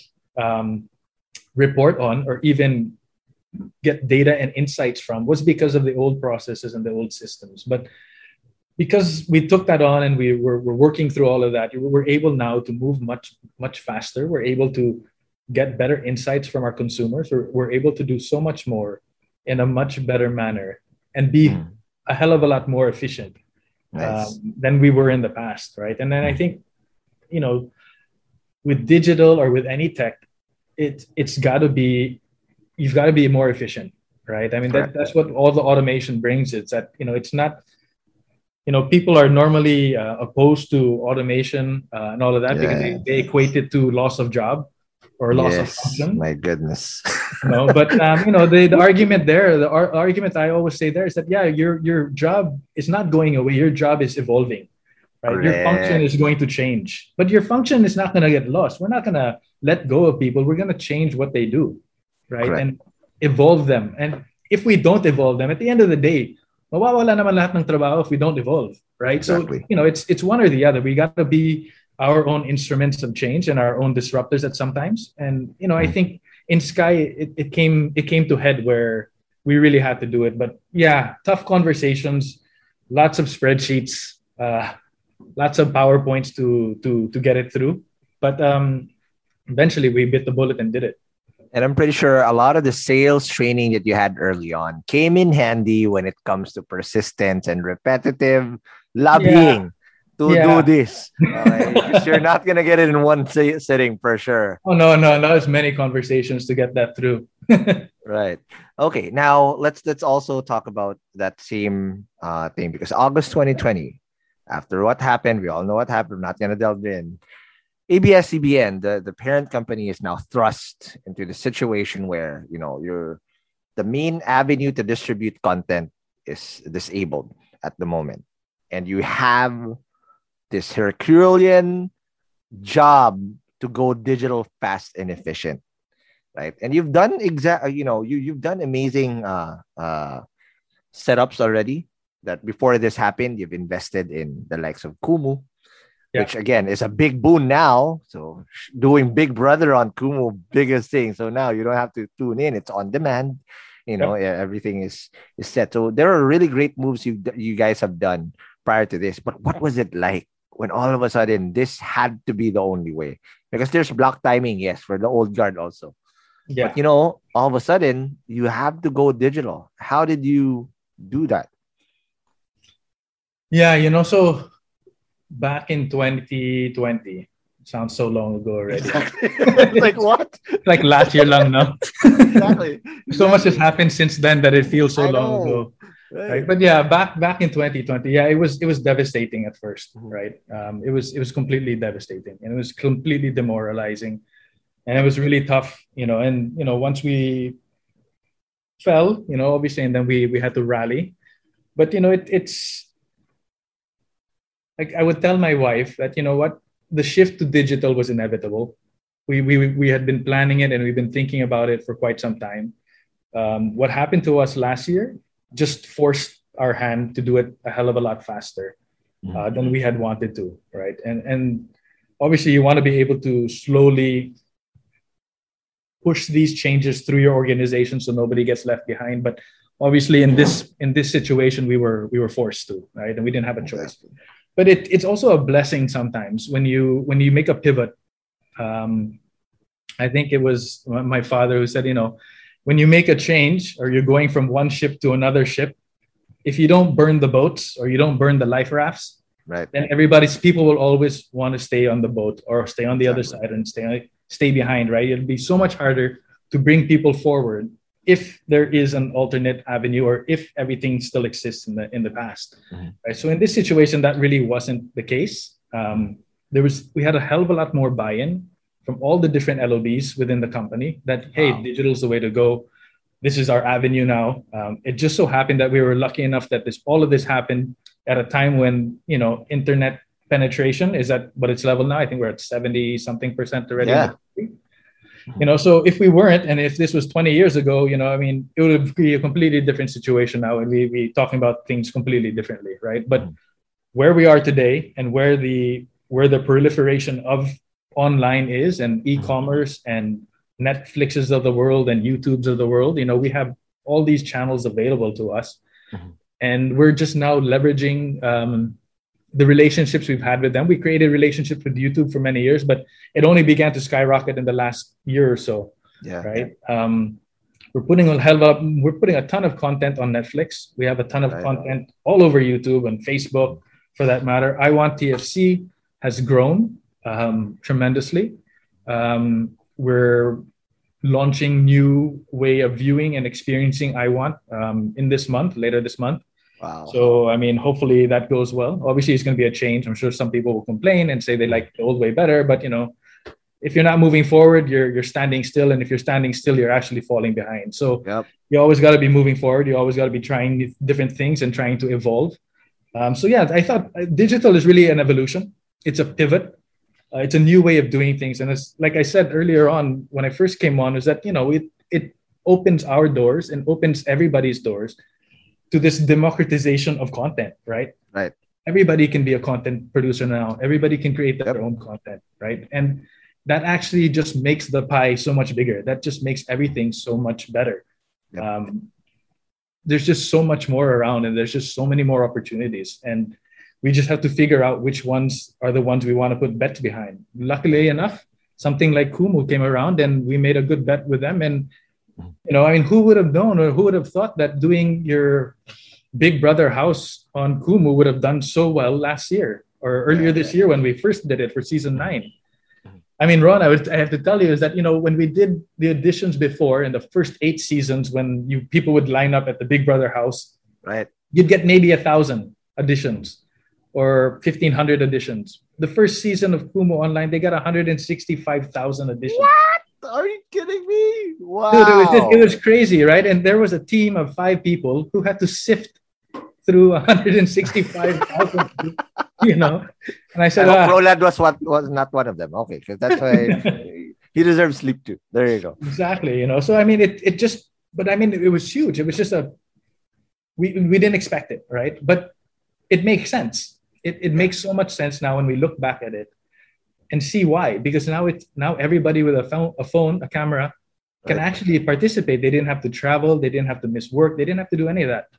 report on or even get data and insights from was because of the old processes and the old systems. But because we took that on and we're working through all of that, we're able now to move much, much faster. We're able to get better insights from our consumers. We're able to do so much more in a much better manner and be a hell of a lot more efficient than we were in the past, right? And then I think, with digital or with any tech, you've got to be more efficient, right? I mean, that's what all the automation brings. It's that, it's not, people are normally opposed to automation and all of that because they equate it to loss of job or loss of function. My goodness. But the argument there, the argument I always say there is that your job is not going away. Your job is evolving, right? Correct. Your function is going to change, but your function is not going to get lost. We're not going to let go of people. We're going to change what they do, right? Correct. And evolve them. And if we don't evolve them, at the end of the day, mawawala naman lahat ng trabaho if we don't evolve, right? Exactly. So it's one or the other. We got to be our own instruments of change and our own disruptors at sometimes. And I think in Sky it came to head where we really had to do it. But tough conversations, lots of spreadsheets, lots of PowerPoints to get it through. But eventually we bit the bullet and did it. And I'm pretty sure a lot of the sales training that you had early on came in handy when it comes to persistence and repetitive lobbying to do this. You're not going to get it in one sitting for sure. Oh, no. There's many conversations to get that through. Right. Okay. Now let's also talk about that same thing because August 2020, after what happened, we all know what happened. I'm not going to delve in. ABS-CBN, the parent company, is now thrust into the situation where, the main avenue to distribute content is disabled at the moment. And you have this Herculean job to go digital fast and efficient, right? And you've done you've done amazing setups already that before this happened, you've invested in the likes of Kumu, which again is a big boon now. So doing Big Brother on Kumu, biggest thing. So now you don't have to tune in; it's on demand. Everything is set. So there are really great moves you guys have done prior to this. But what was it like when all of a sudden this had to be the only way? Because there's block timing, yes, for the old guard also. Yeah. But all of a sudden you have to go digital. How did you do that? Yeah, so back in 2020, sounds so long ago already. Exactly. Like what? Like last year lang, no? Exactly. So much has happened since then that it feels so long ago. Right. But back in 2020, it was devastating at first, right? It was completely devastating and it was completely demoralizing, and it was really tough, And once we fell, obviously, and then we had to rally. But it's like I would tell my wife that the shift to digital was inevitable. We had been planning it and we've been thinking about it for quite some time. What happened to us last year just forced our hand to do it a hell of a lot faster than we had wanted to, right? And obviously you want to be able to slowly push these changes through your organization so nobody gets left behind. But obviously in this situation we were forced to, right? And we didn't have a choice. But it's also a blessing sometimes when you make a pivot. I think it was my father who said, when you make a change or you're going from one ship to another ship, if you don't burn the boats or you don't burn the life rafts, right, then people will always want to stay on the boat or stay on the other side and stay behind, right? It'll be so much harder to bring people forward if there is an alternate avenue or if everything still exists in the past. Right? So in this situation, that really wasn't the case. We had a hell of a lot more buy-in from all the different LOBs within the company that, hey, digital is the way to go. This is our avenue now. It just so happened that we were lucky enough that all of this happened at a time when, internet penetration is at what its level now. I think we're at 70-something% already. Yeah. So if we weren't, and if this was 20 years ago, it would be a completely different situation now. And we'd be talking about things completely differently, right? But where we are today and where the proliferation of online is and e-commerce and Netflixes of the world and YouTubes of the world, we have all these channels available to us. And we're just now leveraging the relationships we've had with them. We created relationships with YouTube for many years, but it only began to skyrocket in the last year or so. Yeah. Right. We're putting a ton of content on Netflix. We have a ton of content all over YouTube and Facebook, for that matter. I Want TFC has grown tremendously. We're launching new way of viewing and experiencing I Want later this month. Wow. So, hopefully that goes well. Obviously, it's going to be a change. I'm sure some people will complain and say they like the old way better. But, if you're not moving forward, you're standing still. And if you're standing still, you're actually falling behind. So you always got to be moving forward. You always got to be trying different things and trying to evolve. I thought digital is really an evolution. It's a pivot. It's a new way of doing things. And it's like I said earlier on, when I first came on, is that, it opens our doors and opens everybody's doors to this democratization of content, right? Right. Everybody can be a content producer now. Everybody can create their own content, right? And that actually just makes the pie so much bigger. That just makes everything so much better. Yep. There's just so much more around and there's just so many more opportunities. And we just have to figure out which ones are the ones we want to put bets behind. Luckily enough, something like Kumu came around and we made a good bet with them. And who would have known or who would have thought that doing your Big Brother house on Kumu would have done so well last year or earlier this year when we first did it for season 9. Ron, I have to tell you is that, when we did the auditions before in the first 8 seasons, when people would line up at the Big Brother house, right, you'd get maybe 1,000 auditions or 1,500 auditions. The first season of Kumu Online, they got 165,000 auditions. What? Are you kidding me? Wow. Dude, it was crazy, right? And there was a team of 5 people who had to sift through 165,000, And I said, Roland was not one of them. Okay, because that's why he deserves sleep too. There you go. Exactly. So it was huge. It was just we didn't expect it, right? But it makes sense. It makes so much sense now when we look back at it and see why. Because now everybody with a phone, a camera, can actually participate. They didn't have to travel. They didn't have to miss work. They didn't have to do any of that.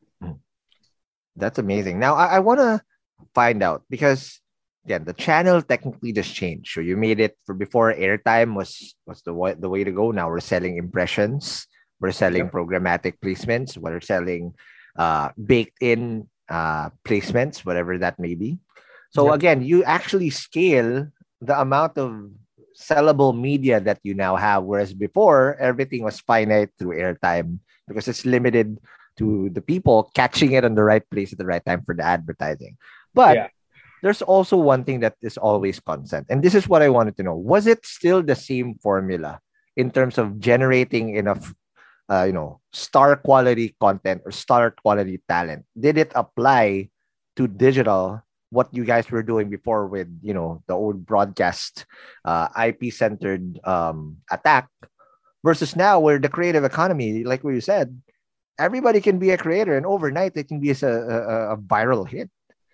That's amazing. Now, I want to find out because, again, the channel technically just changed. So you made it for before airtime was the way to go. Now we're selling impressions. We're selling programmatic placements. We're selling baked-in placements, whatever that may be. So again, you actually scale the amount of sellable media that you now have, whereas before everything was finite through airtime because it's limited to the people catching it on the right place at the right time for the advertising. But there's also one thing that is always constant, and this is what I wanted to know: was it still the same formula in terms of generating enough star quality content or star quality talent? Did it apply to digital what you guys were doing before with the old broadcast IP centered attack versus now where the creative economy, like what you said, everybody can be a creator and overnight it can be a viral hit?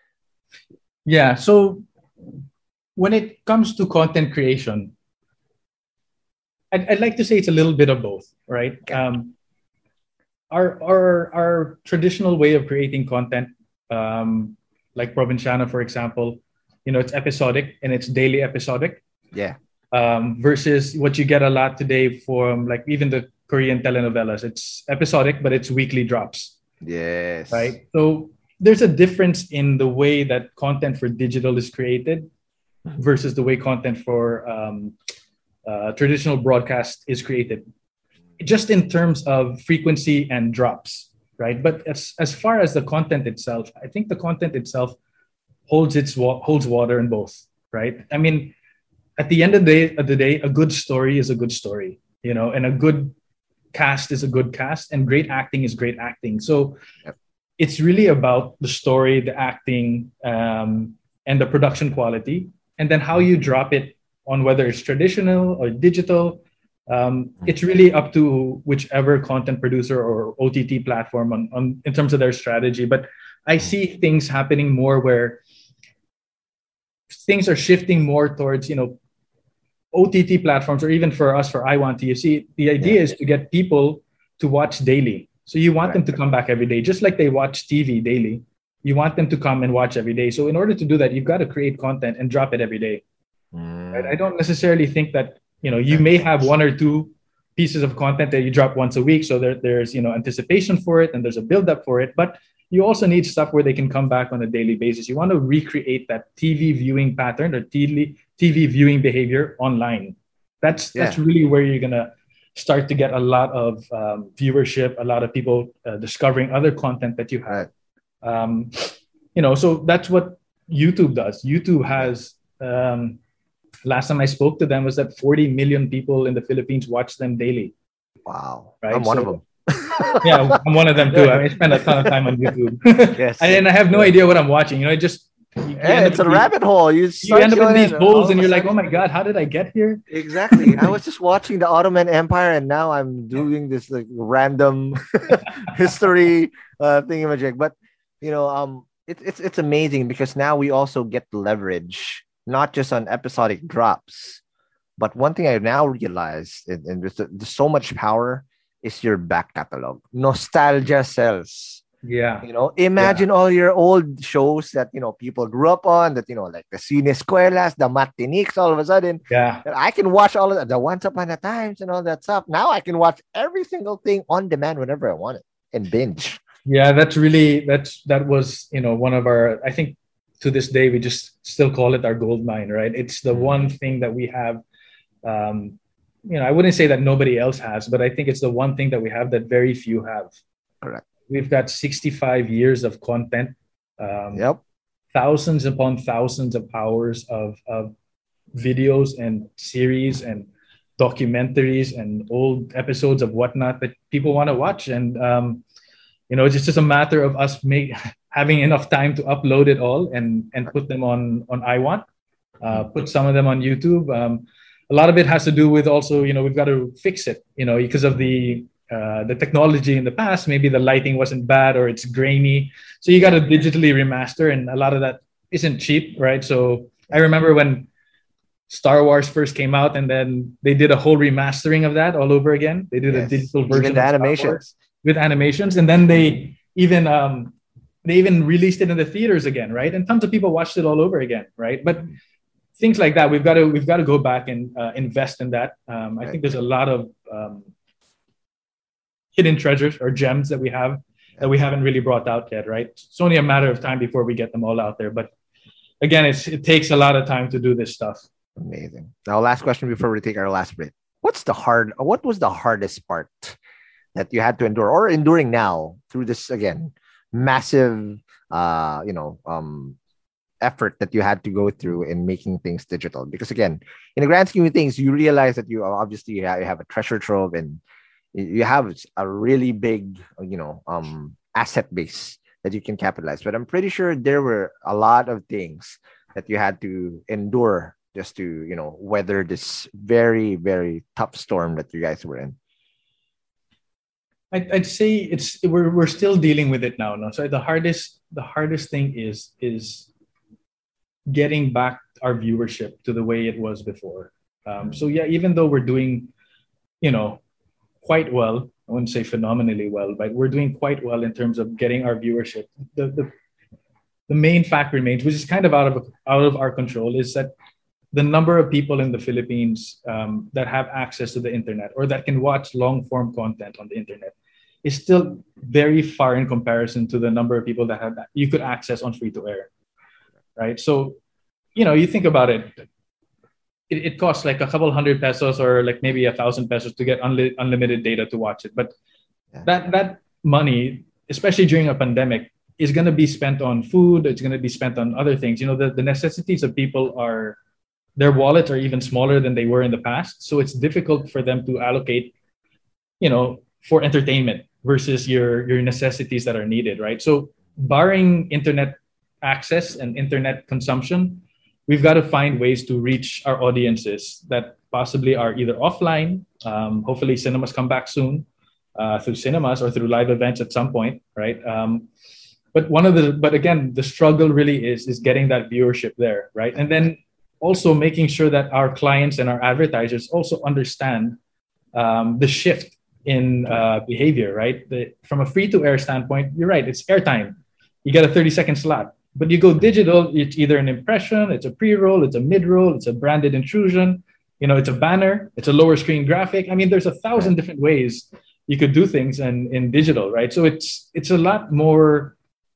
Yeah. So when it comes to content creation, I'd like to say it's a little bit of both, right? our traditional way of creating content, like Provinciano, for example, it's episodic and it's daily episodic. Yeah. Versus what you get a lot today from like even the Korean telenovelas. It's episodic, but it's weekly drops. Yes. Right. So there's a difference in the way that content for digital is created versus the way content for traditional broadcast is created, just in terms of frequency and drops, right? But as far as the content itself, I think the content itself holds water in both, right? I mean, at the end of the day, a good story is a good story, and a good cast is a good cast, and great acting is great acting. So it's really about the story, the acting, and the production quality, and then how you drop it on whether it's traditional or digital. It's really up to whichever content producer or OTT platform on in terms of their strategy. But I see things happening more where things are shifting more towards, OTT platforms, or even for us, for iWant. You see, the idea is to get people to watch daily. So you want them to come back every day, just like they watch TV daily. You want them to come and watch every day. So in order to do that, you've got to create content and drop it every day. Right? I don't necessarily think that, you may have one or two pieces of content that you drop once a week. So there's, anticipation for it and there's a buildup for it. But you also need stuff where they can come back on a daily basis. You want to recreate that TV viewing pattern or TV viewing behavior online. That's really where you're going to start to get a lot of viewership, a lot of people discovering other content that you have. So that's what YouTube does. YouTube has, last time I spoke to them was that 40 million people in the Philippines watch them daily. Wow. Right? I'm one of them. Yeah, I'm one of them too. I spend a ton of time on YouTube. Yes. And I have no idea what I'm watching. It's a rabbit hole. You end up in these holes and you're like, oh my God, how did I get here? Exactly. I was just watching the Ottoman Empire and now I'm doing this like random history thingamajig. But, it's amazing because now we also get leverage, not just on episodic drops. But one thing I now realize, and there's so much power, is your back catalog. Nostalgia sells. Yeah. Imagine all your old shows that, people grew up on, that, like the Cine Escuelas, the Matiniques, all of a sudden. Yeah. I can watch all of that, the Once Upon a Times and all that stuff. Now I can watch every single thing on demand whenever I want it and binge. Yeah, that was, one of our, I think to this day, we just still call it our gold mine, right? It's the one thing that we have, I wouldn't say that nobody else has, but I think it's the one thing that we have that very few have. Correct. We've got 65 years of content, thousands upon thousands of hours of videos and series and documentaries and old episodes of whatnot that people want to watch. And, it's just a matter of us having enough time to upload it all and put them on iWant, put some of them on YouTube. A lot of it has to do with also, we've got to fix it, because of the technology in the past. Maybe the lighting wasn't bad or it's grainy. So you got to digitally remaster, and a lot of that isn't cheap, right? So I remember when Star Wars first came out and then they did a whole remastering of that all over again. They did a digital version of animations. With animations. And then they even released it in the theaters again, right? And tons of people watched it all over again, right? But things like that, we've got to go back and invest in that. I think there's a lot of hidden treasures or gems that we have that we haven't really brought out yet, right? It's only a matter of time before we get them all out there. But again, it takes a lot of time to do this stuff. Amazing. Now, last question before we take our last break. What was the hardest part that you had to endure or enduring now through this, again, massive, effort that you had to go through in making things digital? Because again, in the grand scheme of things, you realize that you obviously you have a treasure trove and you have a really big, asset base that you can capitalize. But I'm pretty sure there were a lot of things that you had to endure just to, weather this very, very tough storm that you guys were in. I'd say we're still dealing with it now. No? So the hardest thing is getting back our viewership to the way it was before. So yeah, even though we're doing, quite well, I wouldn't say phenomenally well, but we're doing quite well in terms of getting our viewership. The main fact remains, which is kind of out of our control, is that the number of people in the Philippines that have access to the internet or that can watch long-form content on the internet is still very far in comparison to the number of people that you could access on free-to-air, right? So, you think about it. It costs like a couple $100 pesos or like maybe 1,000 pesos to get unlimited data to watch it. But that money, especially during a pandemic, is going to be spent on food. It's going to be spent on other things. The necessities of people their wallets are even smaller than they were in the past. So it's difficult for them to allocate, for entertainment versus your necessities that are needed, right? So barring internet access and internet consumption, we've got to find ways to reach our audiences that possibly are either offline. Hopefully cinemas come back soon through cinemas or through live events at some point, right? But again, the struggle really is getting that viewership there, right? And then also making sure that our clients and our advertisers also understand the shift in behavior, right? From a free-to-air standpoint, you're right, it's airtime. You get a 30-second slot. But you go digital, it's either an impression, it's a pre-roll, it's a mid-roll, it's a branded intrusion, it's a banner, it's a lower screen graphic. I mean, there's 1,000 different ways you could do things in digital, right? So it's a lot more,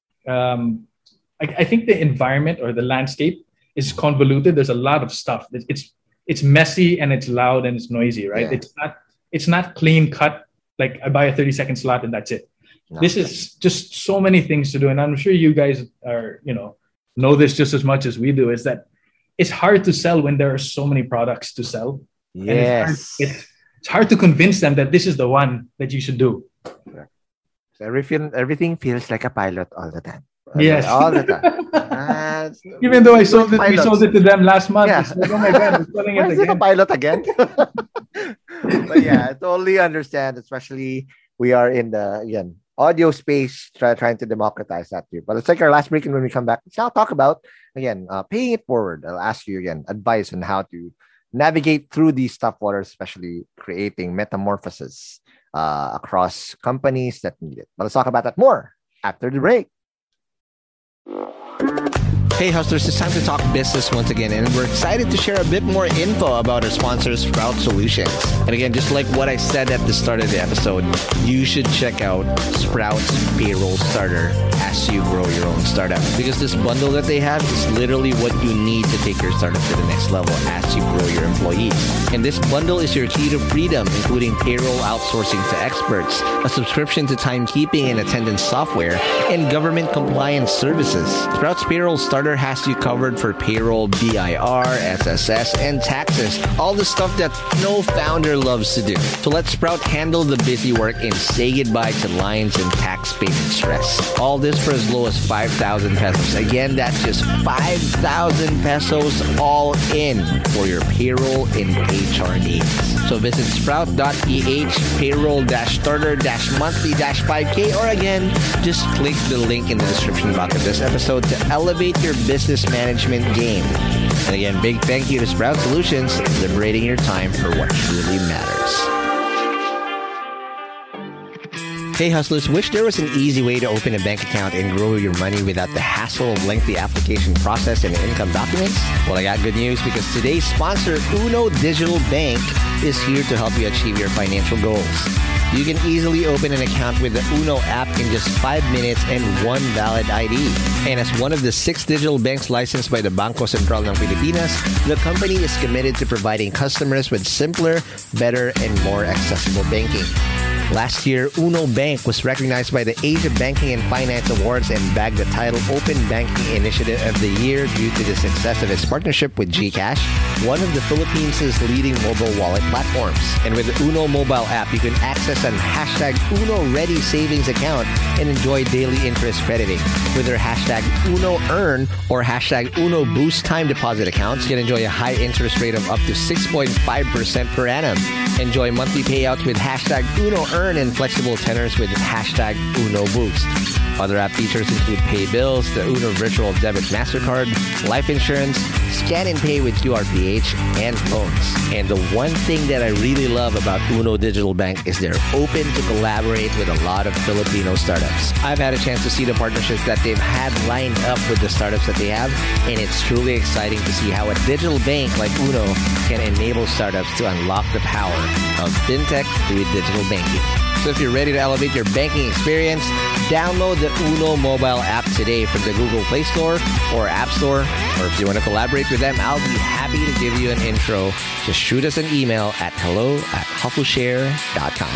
I think the environment or the landscape is convoluted. There's a lot of stuff. It's messy and it's loud and it's noisy, right? Yeah. It's not clean cut, like I buy a 30-second slot and that's it. No. This is just so many things to do. And I'm sure you guys are, know this just as much as we do, is that it's hard to sell when there are so many products to sell. Yes. And it's hard to convince them that this is the one that you should do. So everything feels like a pilot all the time. Yes. All the time. Even though we sold it to them last month. Yeah. It's like, oh my God, we're selling it again. Is it a pilot again? But yeah, I totally understand, especially we are in the, audio space, trying to democratize that too. But let's take our last break, and when we come back, let's now talk about, again, paying it forward. I'll ask you again advice on how to navigate through these tough waters, especially creating metamorphoses across companies that need it. But let's talk about that more after the break. Hey hustlers, it's time to talk business once again, and we're excited to share a bit more info about our sponsor, Sprout Solutions. And again, just like what I said at the start of the episode, you should check out Sprout's Payroll Starter as you grow your own startup, because this bundle that they have is literally what you need to take your startup to the next level as you grow your employees. And this bundle is your key to freedom, including payroll outsourcing to experts, a subscription to timekeeping and attendance software, and government compliance services. Sprout's Payroll Starter has you covered for payroll, BIR, SSS, and taxes. All the stuff that no founder loves to do. So let Sprout handle the busy work and say goodbye to lines and tax payment stress. All this for as low as 5,000 pesos. Again, that's just 5,000 pesos all in for your payroll and HR needs. So visit sprout.ph payroll-starter-monthly-5K, or again, just click the link in the description box of this episode to elevate your business management game. And again, big thank you to Sprout Solutions, liberating your time for what truly matters. Hey hustlers, wish there was an easy way to open a bank account and grow your money without the hassle of lengthy application process and income documents? Well, I got good news, because today's sponsor, Uno Digital Bank, is here to help you achieve your financial goals. You can easily open an account with the Uno app in just 5 minutes and one valid ID. And as one of the 6 digital banks licensed by the Bangko Sentral ng Pilipinas, the company is committed to providing customers with simpler, better, and more accessible banking. Last year, Uno Bank was recognized by the Asia Banking and Finance Awards and bagged the title Open Banking Initiative of the Year due to the success of its partnership with GCash, one of the Philippines' leading mobile wallet platforms. And with the Uno mobile app, you can access an hashtag Uno Ready savings account and enjoy daily interest crediting. With their hashtag Uno Earn or hashtag Uno Boost time deposit accounts, you can enjoy a high interest rate of up to 6.5% per annum. Enjoy monthly payouts with hashtag Uno Earn and flexible tenors with hashtag Uno Boost. Other app features include pay bills, the Uno Virtual Debit MasterCard, life insurance, scan and pay with QRPH, and phones. And the one thing that I really love about Uno Digital Bank is they're open to collaborate with a lot of Filipino startups. I've had a chance to see the partnerships that they've had lined up with the startups that they have, and it's truly exciting to see how a digital bank like Uno can enable startups to unlock the power of fintech through digital banking. So if you're ready to elevate your banking experience, download the Uno mobile app today from the Google Play Store or App Store. Or if you want to collaborate with them, I'll be happy to give you an intro. Just shoot us an email at hello@hustleshare.com.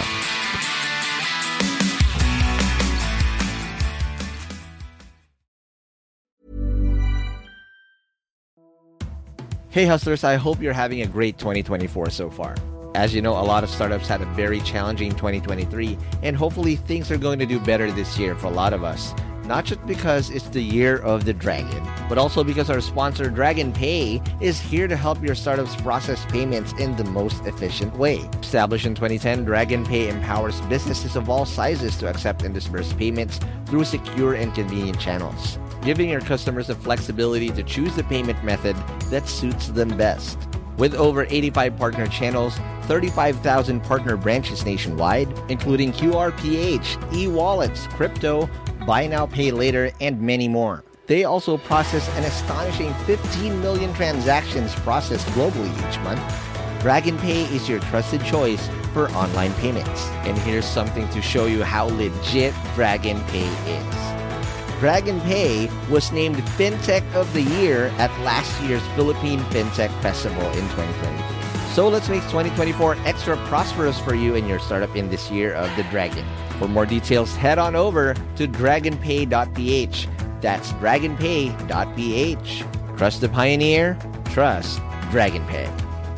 Hey hustlers, I hope you're having a great 2024 so far. As you know, a lot of startups had a very challenging 2023, and hopefully things are going to do better this year for a lot of us. Not just because it's the year of the dragon, but also because our sponsor Dragon Pay is here to help your startups process payments in the most efficient way. Established in 2010, Dragon Pay empowers businesses of all sizes to accept and disburse payments through secure and convenient channels, giving your customers the flexibility to choose the payment method that suits them best. With over 85 partner channels, 35,000 partner branches nationwide, including QRPH, e-wallets, crypto, buy now, pay later, and many more. They also process an astonishing 15 million transactions processed globally each month. Dragon Pay is your trusted choice for online payments. And here's something to show you how legit Dragon Pay is. Dragon Pay was named FinTech of the Year at last year's Philippine FinTech Festival in 2020. So let's make 2024 extra prosperous for you and your startup in this year of the dragon. For more details, head on over to dragonpay.ph. That's dragonpay.ph. Trust the pioneer, trust Dragon Pay.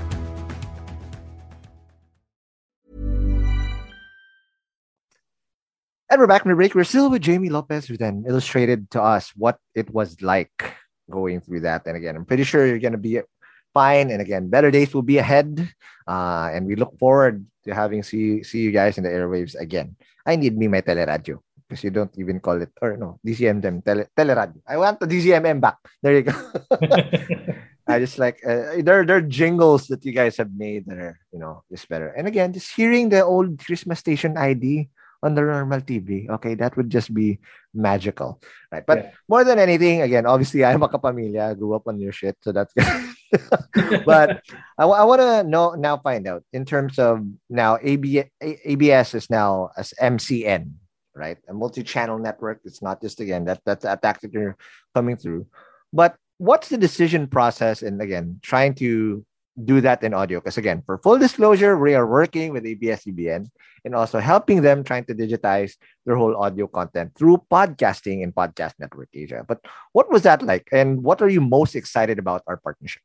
And we're back from the break. We're still with Jamie Lopez, who then illustrated to us what it was like going through that. And again, I'm pretty sure you're going to be fine. And again, better days will be ahead. And we look forward to having see you guys in the airwaves again. I need me my teleradio because you don't even call it, or no, DCMM, teleradio. I want the DCMM back. There you go. I just like, there are jingles that you guys have made that are, just better. And again, just hearing the old Christmas station ID on the normal TV. Okay, that would just be magical. Right. But more than anything, again, obviously I'm a kapamilya. I grew up on your shit. So that's good. But I want to now find out in terms of now ABS is now as MCN, right? A multi-channel network. It's not just, again, that's a tactic you're coming through. But what's the decision process? And again, trying to do that in audio, because again, for full disclosure, we are working with ABS-CBN and also helping them trying to digitize their whole audio content through podcasting in Podcast Network Asia. But what was that like, and what are you most excited about our partnership?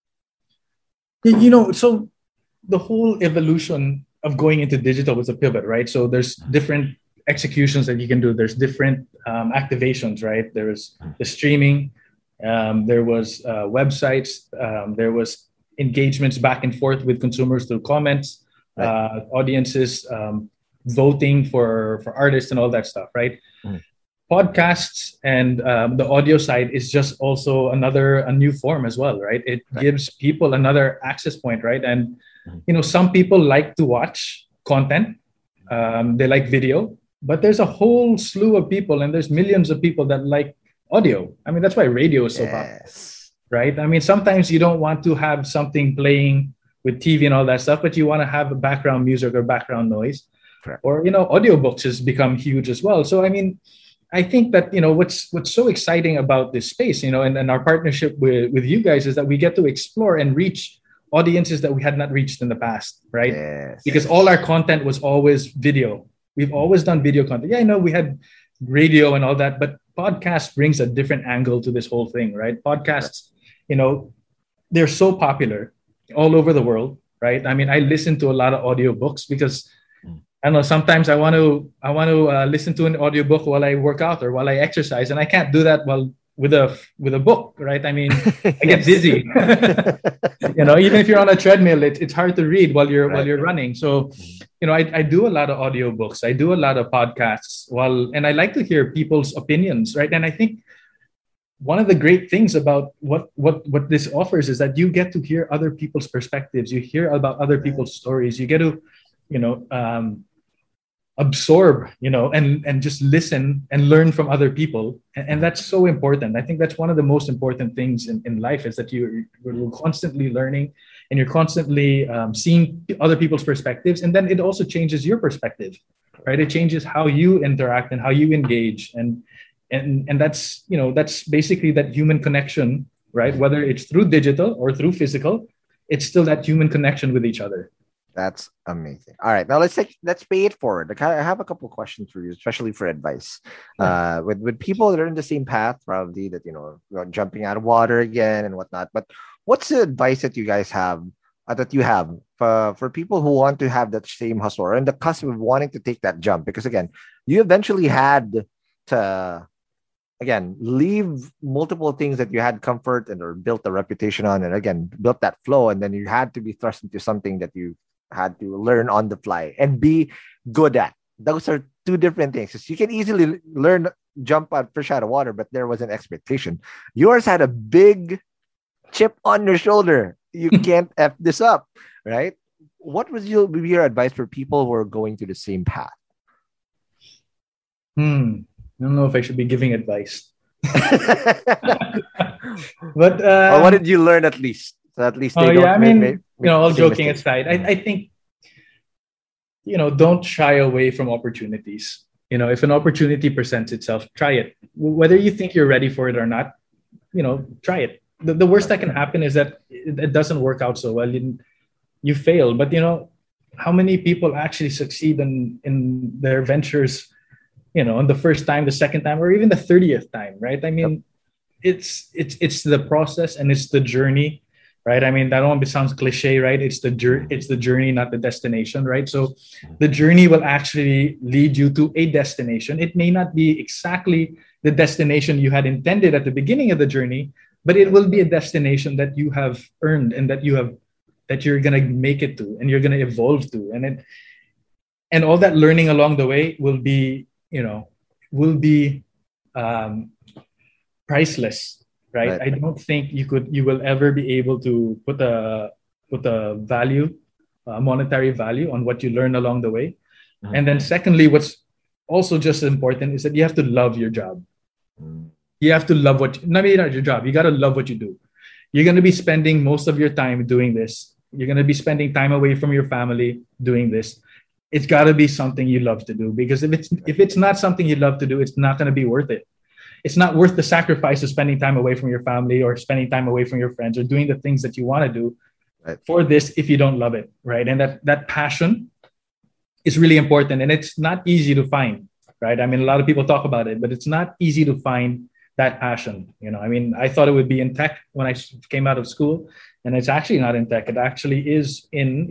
So the whole evolution of going into digital was a pivot, right? So there's different executions that you can do. There's different activations, right? There was the streaming, there was websites, there was engagements back and forth with consumers through comments, right. Audiences, voting for artists and all that stuff, right? Podcasts and the audio side is just also a new form as well, right? It gives people another access point, right? And some people like to watch content, they like video, but there's a whole slew of people, and there's millions of people that like audio. I mean, that's why radio is so popular. Right? I mean, sometimes you don't want to have something playing with TV and all that stuff, but you want to have a background music or background noise. Correct. Or, audiobooks has become huge as well. So, I mean, I think that, what's so exciting about this space, and our partnership with you guys is that we get to explore and reach audiences that we had not reached in the past, right? Yes. Because all our content was always video. We've always done video content. Yeah, I know we had radio and all that, but podcast brings a different angle to this whole thing, right? Podcasts, they're so popular all over the world, right? I mean, I listen to a lot of audiobooks because I don't know, sometimes I want to listen to an audiobook while I work out or while I exercise, and I can't do that while with a book, right? I mean, I get dizzy. Even if you're on a treadmill, it's hard to read while you're running. So, I do a lot of audiobooks. I do a lot of podcasts and I like to hear people's opinions, right? And I think one of the great things about what this offers is that you get to hear other people's perspectives. You hear about other people's stories. You get to, absorb, and just listen and learn from other people. And that's so important. I think that's one of the most important things in life, is that you're constantly learning and you're constantly seeing other people's perspectives. And then it also changes your perspective, right? It changes how you interact and how you engage. And that's, that's basically that human connection, right? Whether it's through digital or through physical, it's still that human connection with each other. That's amazing. All right, now let's pay it forward. I have a couple of questions for you, especially for advice. With people that are in the same path, probably that jumping out of water again and whatnot. But what's the advice that you guys have that you have for people who want to have that same hustle or in the cusp of wanting to take that jump? Because again, you eventually had to leave multiple things that you had comfort and or built a reputation on, and again built that flow, and then you had to be thrust into something that you had to learn on the fly and be good at. Those are two different things. You can easily jump out fish out of water, but there was an expectation. Yours had a big chip on your shoulder. You can't F this up, right? What was your advice for people who are going through the same path? I don't know if I should be giving advice. But or what did you learn at least? So at least they all joking aside, I think, don't shy away from opportunities. If an opportunity presents itself, try it. Whether you think you're ready for it or not, try it. The worst that can happen is that it doesn't work out so well. You fail. But, how many people actually succeed in their ventures, on the first time, the second time, or even the 30th time, right? I mean, it's the process and it's the journey. Right. I mean, that one sounds cliche, right? It's the journey, not the destination, right? So the journey will actually lead you to a destination. It may not be exactly the destination you had intended at the beginning of the journey, but it will be a destination that you have earned and that you're going to make it to and you're going to evolve to. And all that learning along the way will be priceless. Right. I don't think you will ever be able to put a value, monetary value on what you learn along the way. Mm-hmm. And then secondly, what's also just as important is that you have to love your job. You have to love not your job. You got to love what you do. You're going to be spending most of your time doing this. You're going to be spending time away from your family doing this. It's got to be something you love to do, because if it's not something you love to do, it's not going to be worth it. It's not worth the sacrifice of spending time away from your family or spending time away from your friends or doing the things that you want to do for this if you don't love it, right? And that passion is really important, and it's not easy to find, right? I mean, a lot of people talk about it, but it's not easy to find that passion. I mean, I thought it would be in tech when I came out of school, and it's actually not in tech. It actually is in,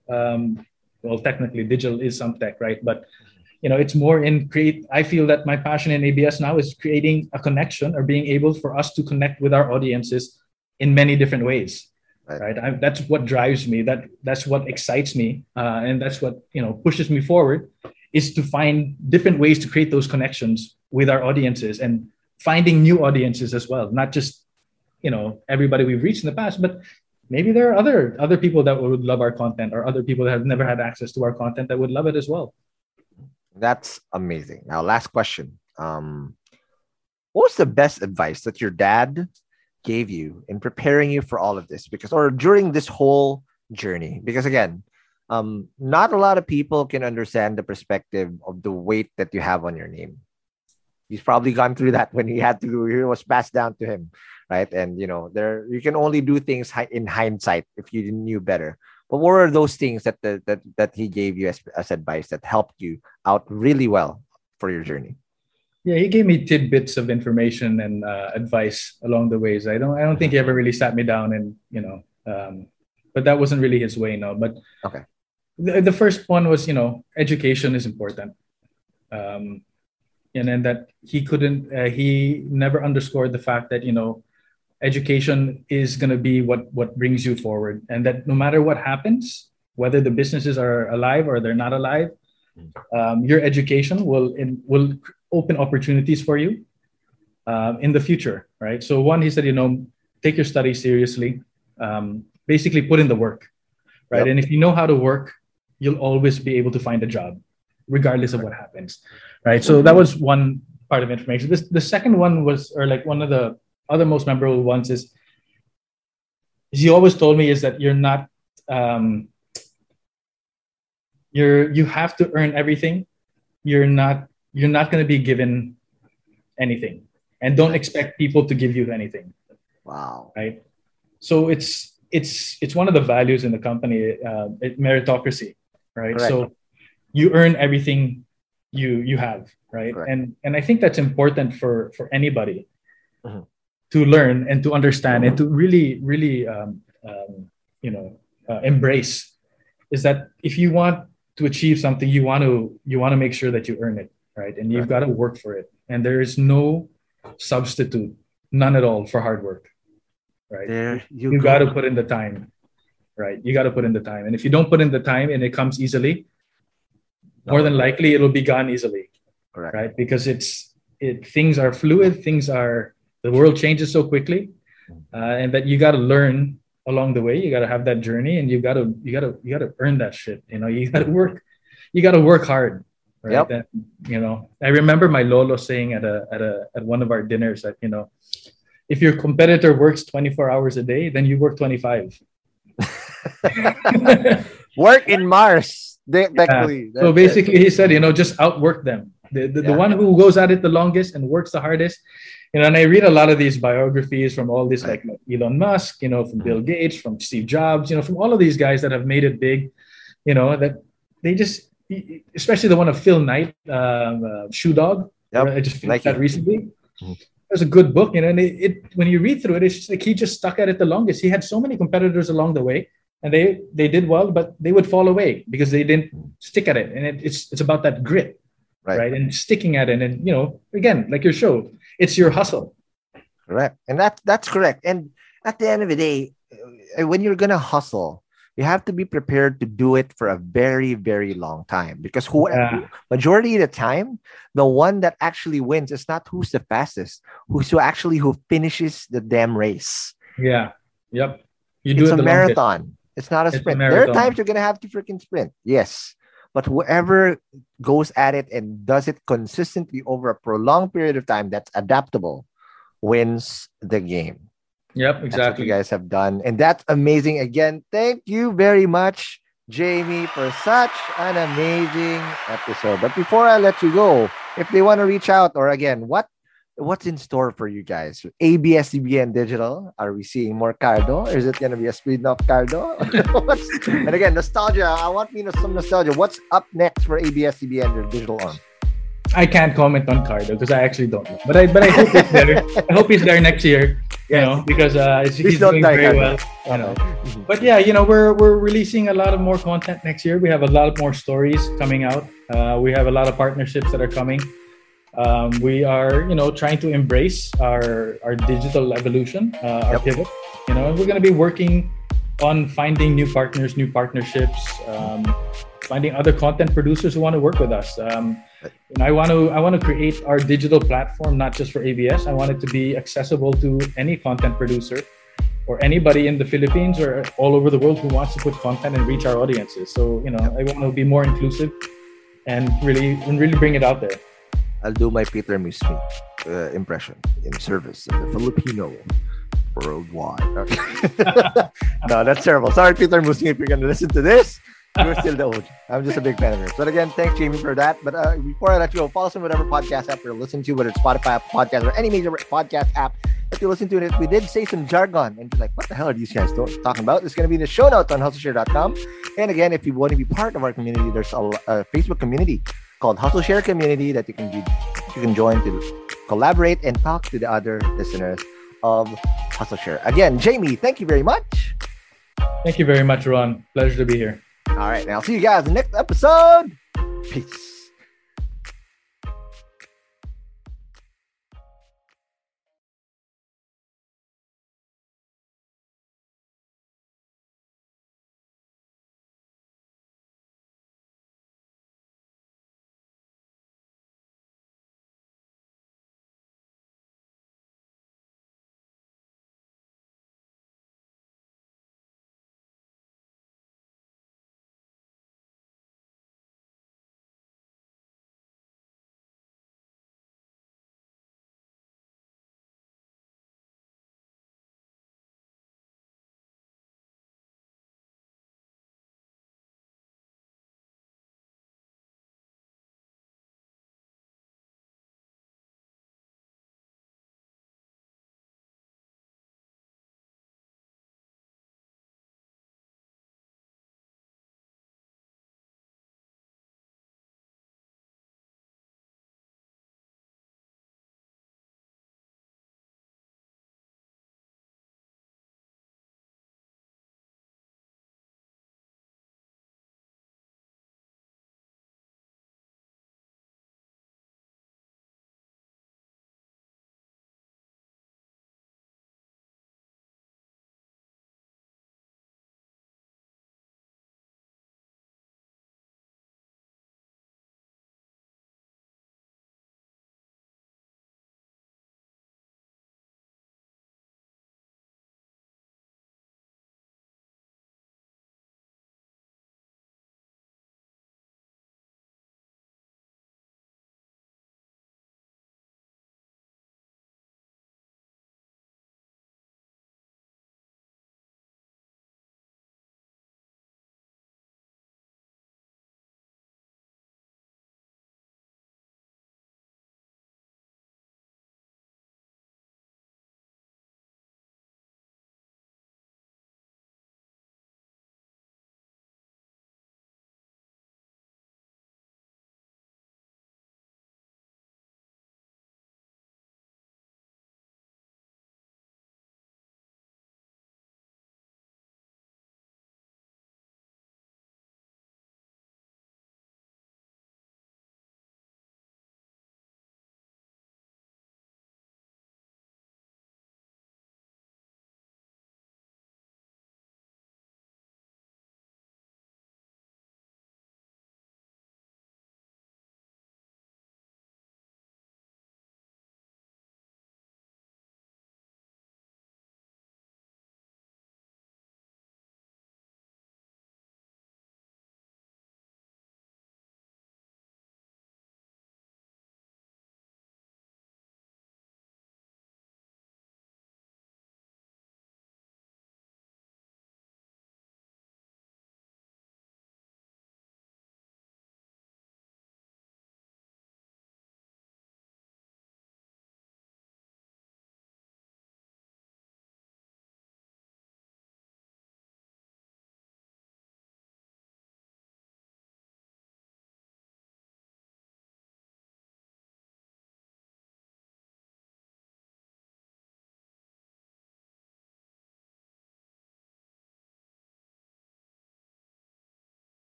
well, technically digital is some tech, right? But it's more in I feel that my passion in ABS now is creating a connection or being able for us to connect with our audiences in many different ways, right? That's what drives me. That's what excites me. And that's what, pushes me forward, is to find different ways to create those connections with our audiences and finding new audiences as well. Not just, everybody we've reached in the past, but maybe there are other people that would love our content, or other people that have never had access to our content that would love it as well. That's amazing. Now, last question. What was the best advice that your dad gave you in preparing you for all of this? Or during this whole journey? Because again, not a lot of people can understand the perspective of the weight that you have on your name. He's probably gone through that when it was passed down to him, right? And you can only do things in hindsight if you knew better. But what were those things that he gave you as advice that helped you out really well for your journey? Yeah, he gave me tidbits of information and advice along the ways. I don't think he ever really sat me down and but that wasn't really his way, no. But okay, the first one was education is important. and that he couldn't. He never underscored the fact that education is going to be what brings you forward, and that no matter what happens, whether the businesses are alive or they're not alive, your education will open opportunities for you in the future, right? So one, he said, take your studies seriously. Basically, put in the work, right? Yep. And if you know how to work, you'll always be able to find a job, regardless of what happens, right? So that was one part of information. The second one was, or like one of the other most memorable ones is, he always told me is that you're not, you have to earn everything. You're not going to be given anything, and don't expect people to give you anything. Wow. Right. So it's one of the values in the company, meritocracy, right? Correct. So you earn everything you have, right? Correct. And I think that's important for anybody to learn and to understand and to really embrace, is that if you want to achieve something, you want to make sure that you earn it, right? And you've got to work for it. And there is no substitute, none at all, for hard work, right? There you got to put in the time, right? You got to put in the time. And if you don't put in the time and it comes easily, more than likely it'll be gone easily. Correct. Right? Because things are fluid, the world changes so quickly, and that you got to learn along the way. You got to have that journey, and you got to earn that shit. You got to work hard. Right? Yep. And, I remember my lolo saying at one of our dinners that, if your competitor works 24 hours a day, then you work 25. Work in Mars. Technically. So basically, he said, just outwork them. The one who goes at it the longest and works the hardest. And I read a lot of these biographies from all this, like Elon Musk, from Bill Gates, from Steve Jobs, from all of these guys that have made it big, that they just, especially the one of Phil Knight, Shoe Dog. Yep. I just finished that recently. It was a good book, and when you read through it, it's just like he just stuck at it the longest. He had so many competitors along the way, and they did well, but they would fall away because they didn't stick at it. And it's about that grit, right? And sticking at it, and again, like your show, it's your hustle. Correct, and that's correct. And at the end of the day, when you're gonna hustle, you have to be prepared to do it for a very, very long time, because majority of the time, the one that actually wins is not who's the fastest, who finishes the damn race. Yeah. Yep. It's a marathon. It's not a sprint. There are times you're going to have to freaking sprint. Yes. But whoever goes at it and does it consistently over a prolonged period of time that's adaptable wins the game. Yep, exactly. That's what you guys have done. And that's amazing. Again, thank you very much, Jamie, for such an amazing episode. But before I let you go, if they want to reach out, or again, what's in store for you guys? ABS-CBN Digital, are we seeing more Cardo? Or is it going to be a speed of Cardo? And again, nostalgia. I want some nostalgia. What's up next for ABS-CBN Digital arm? I can't comment on Cardo because I actually don't know. But I hope he's there. I hope he's there next year. Because he's doing very well. But yeah, we're releasing a lot of more content next year. We have a lot more stories coming out. We have a lot of partnerships that are coming. We are, trying to embrace our digital evolution, our pivot. We're going to be working on finding new partners, new partnerships, finding other content producers who want to work with us. I want to create our digital platform not just for ABS. I want it to be accessible to any content producer or anybody in the Philippines or all over the world who wants to put content and reach our audiences. So I want to be more inclusive and really bring it out there. I'll do my Peter Musmi impression in service of the Filipino worldwide. Okay. No, that's terrible. Sorry, Peter Musmi, if you're going to listen to this. You're still the OG. I'm just a big fan of yours. But again, thanks, Jamie, for that. But before I let you go, follow us on whatever podcast app you're listening to, whether it's Spotify, Apple Podcasts, or any major podcast app that you listen to. And if we did say some jargon, and you're like, what the hell are these guys talking about? It's going to be in the show notes on hustleshare.com. And again, if you want to be part of our community, there's a Facebook community called Hustle Share Community that you can join to collaborate and talk to the other listeners of Hustle Share. Again, Jamie, thank you very much. Thank you very much, Ron. Pleasure to be here. All right, now I'll see you guys in the next episode. Peace.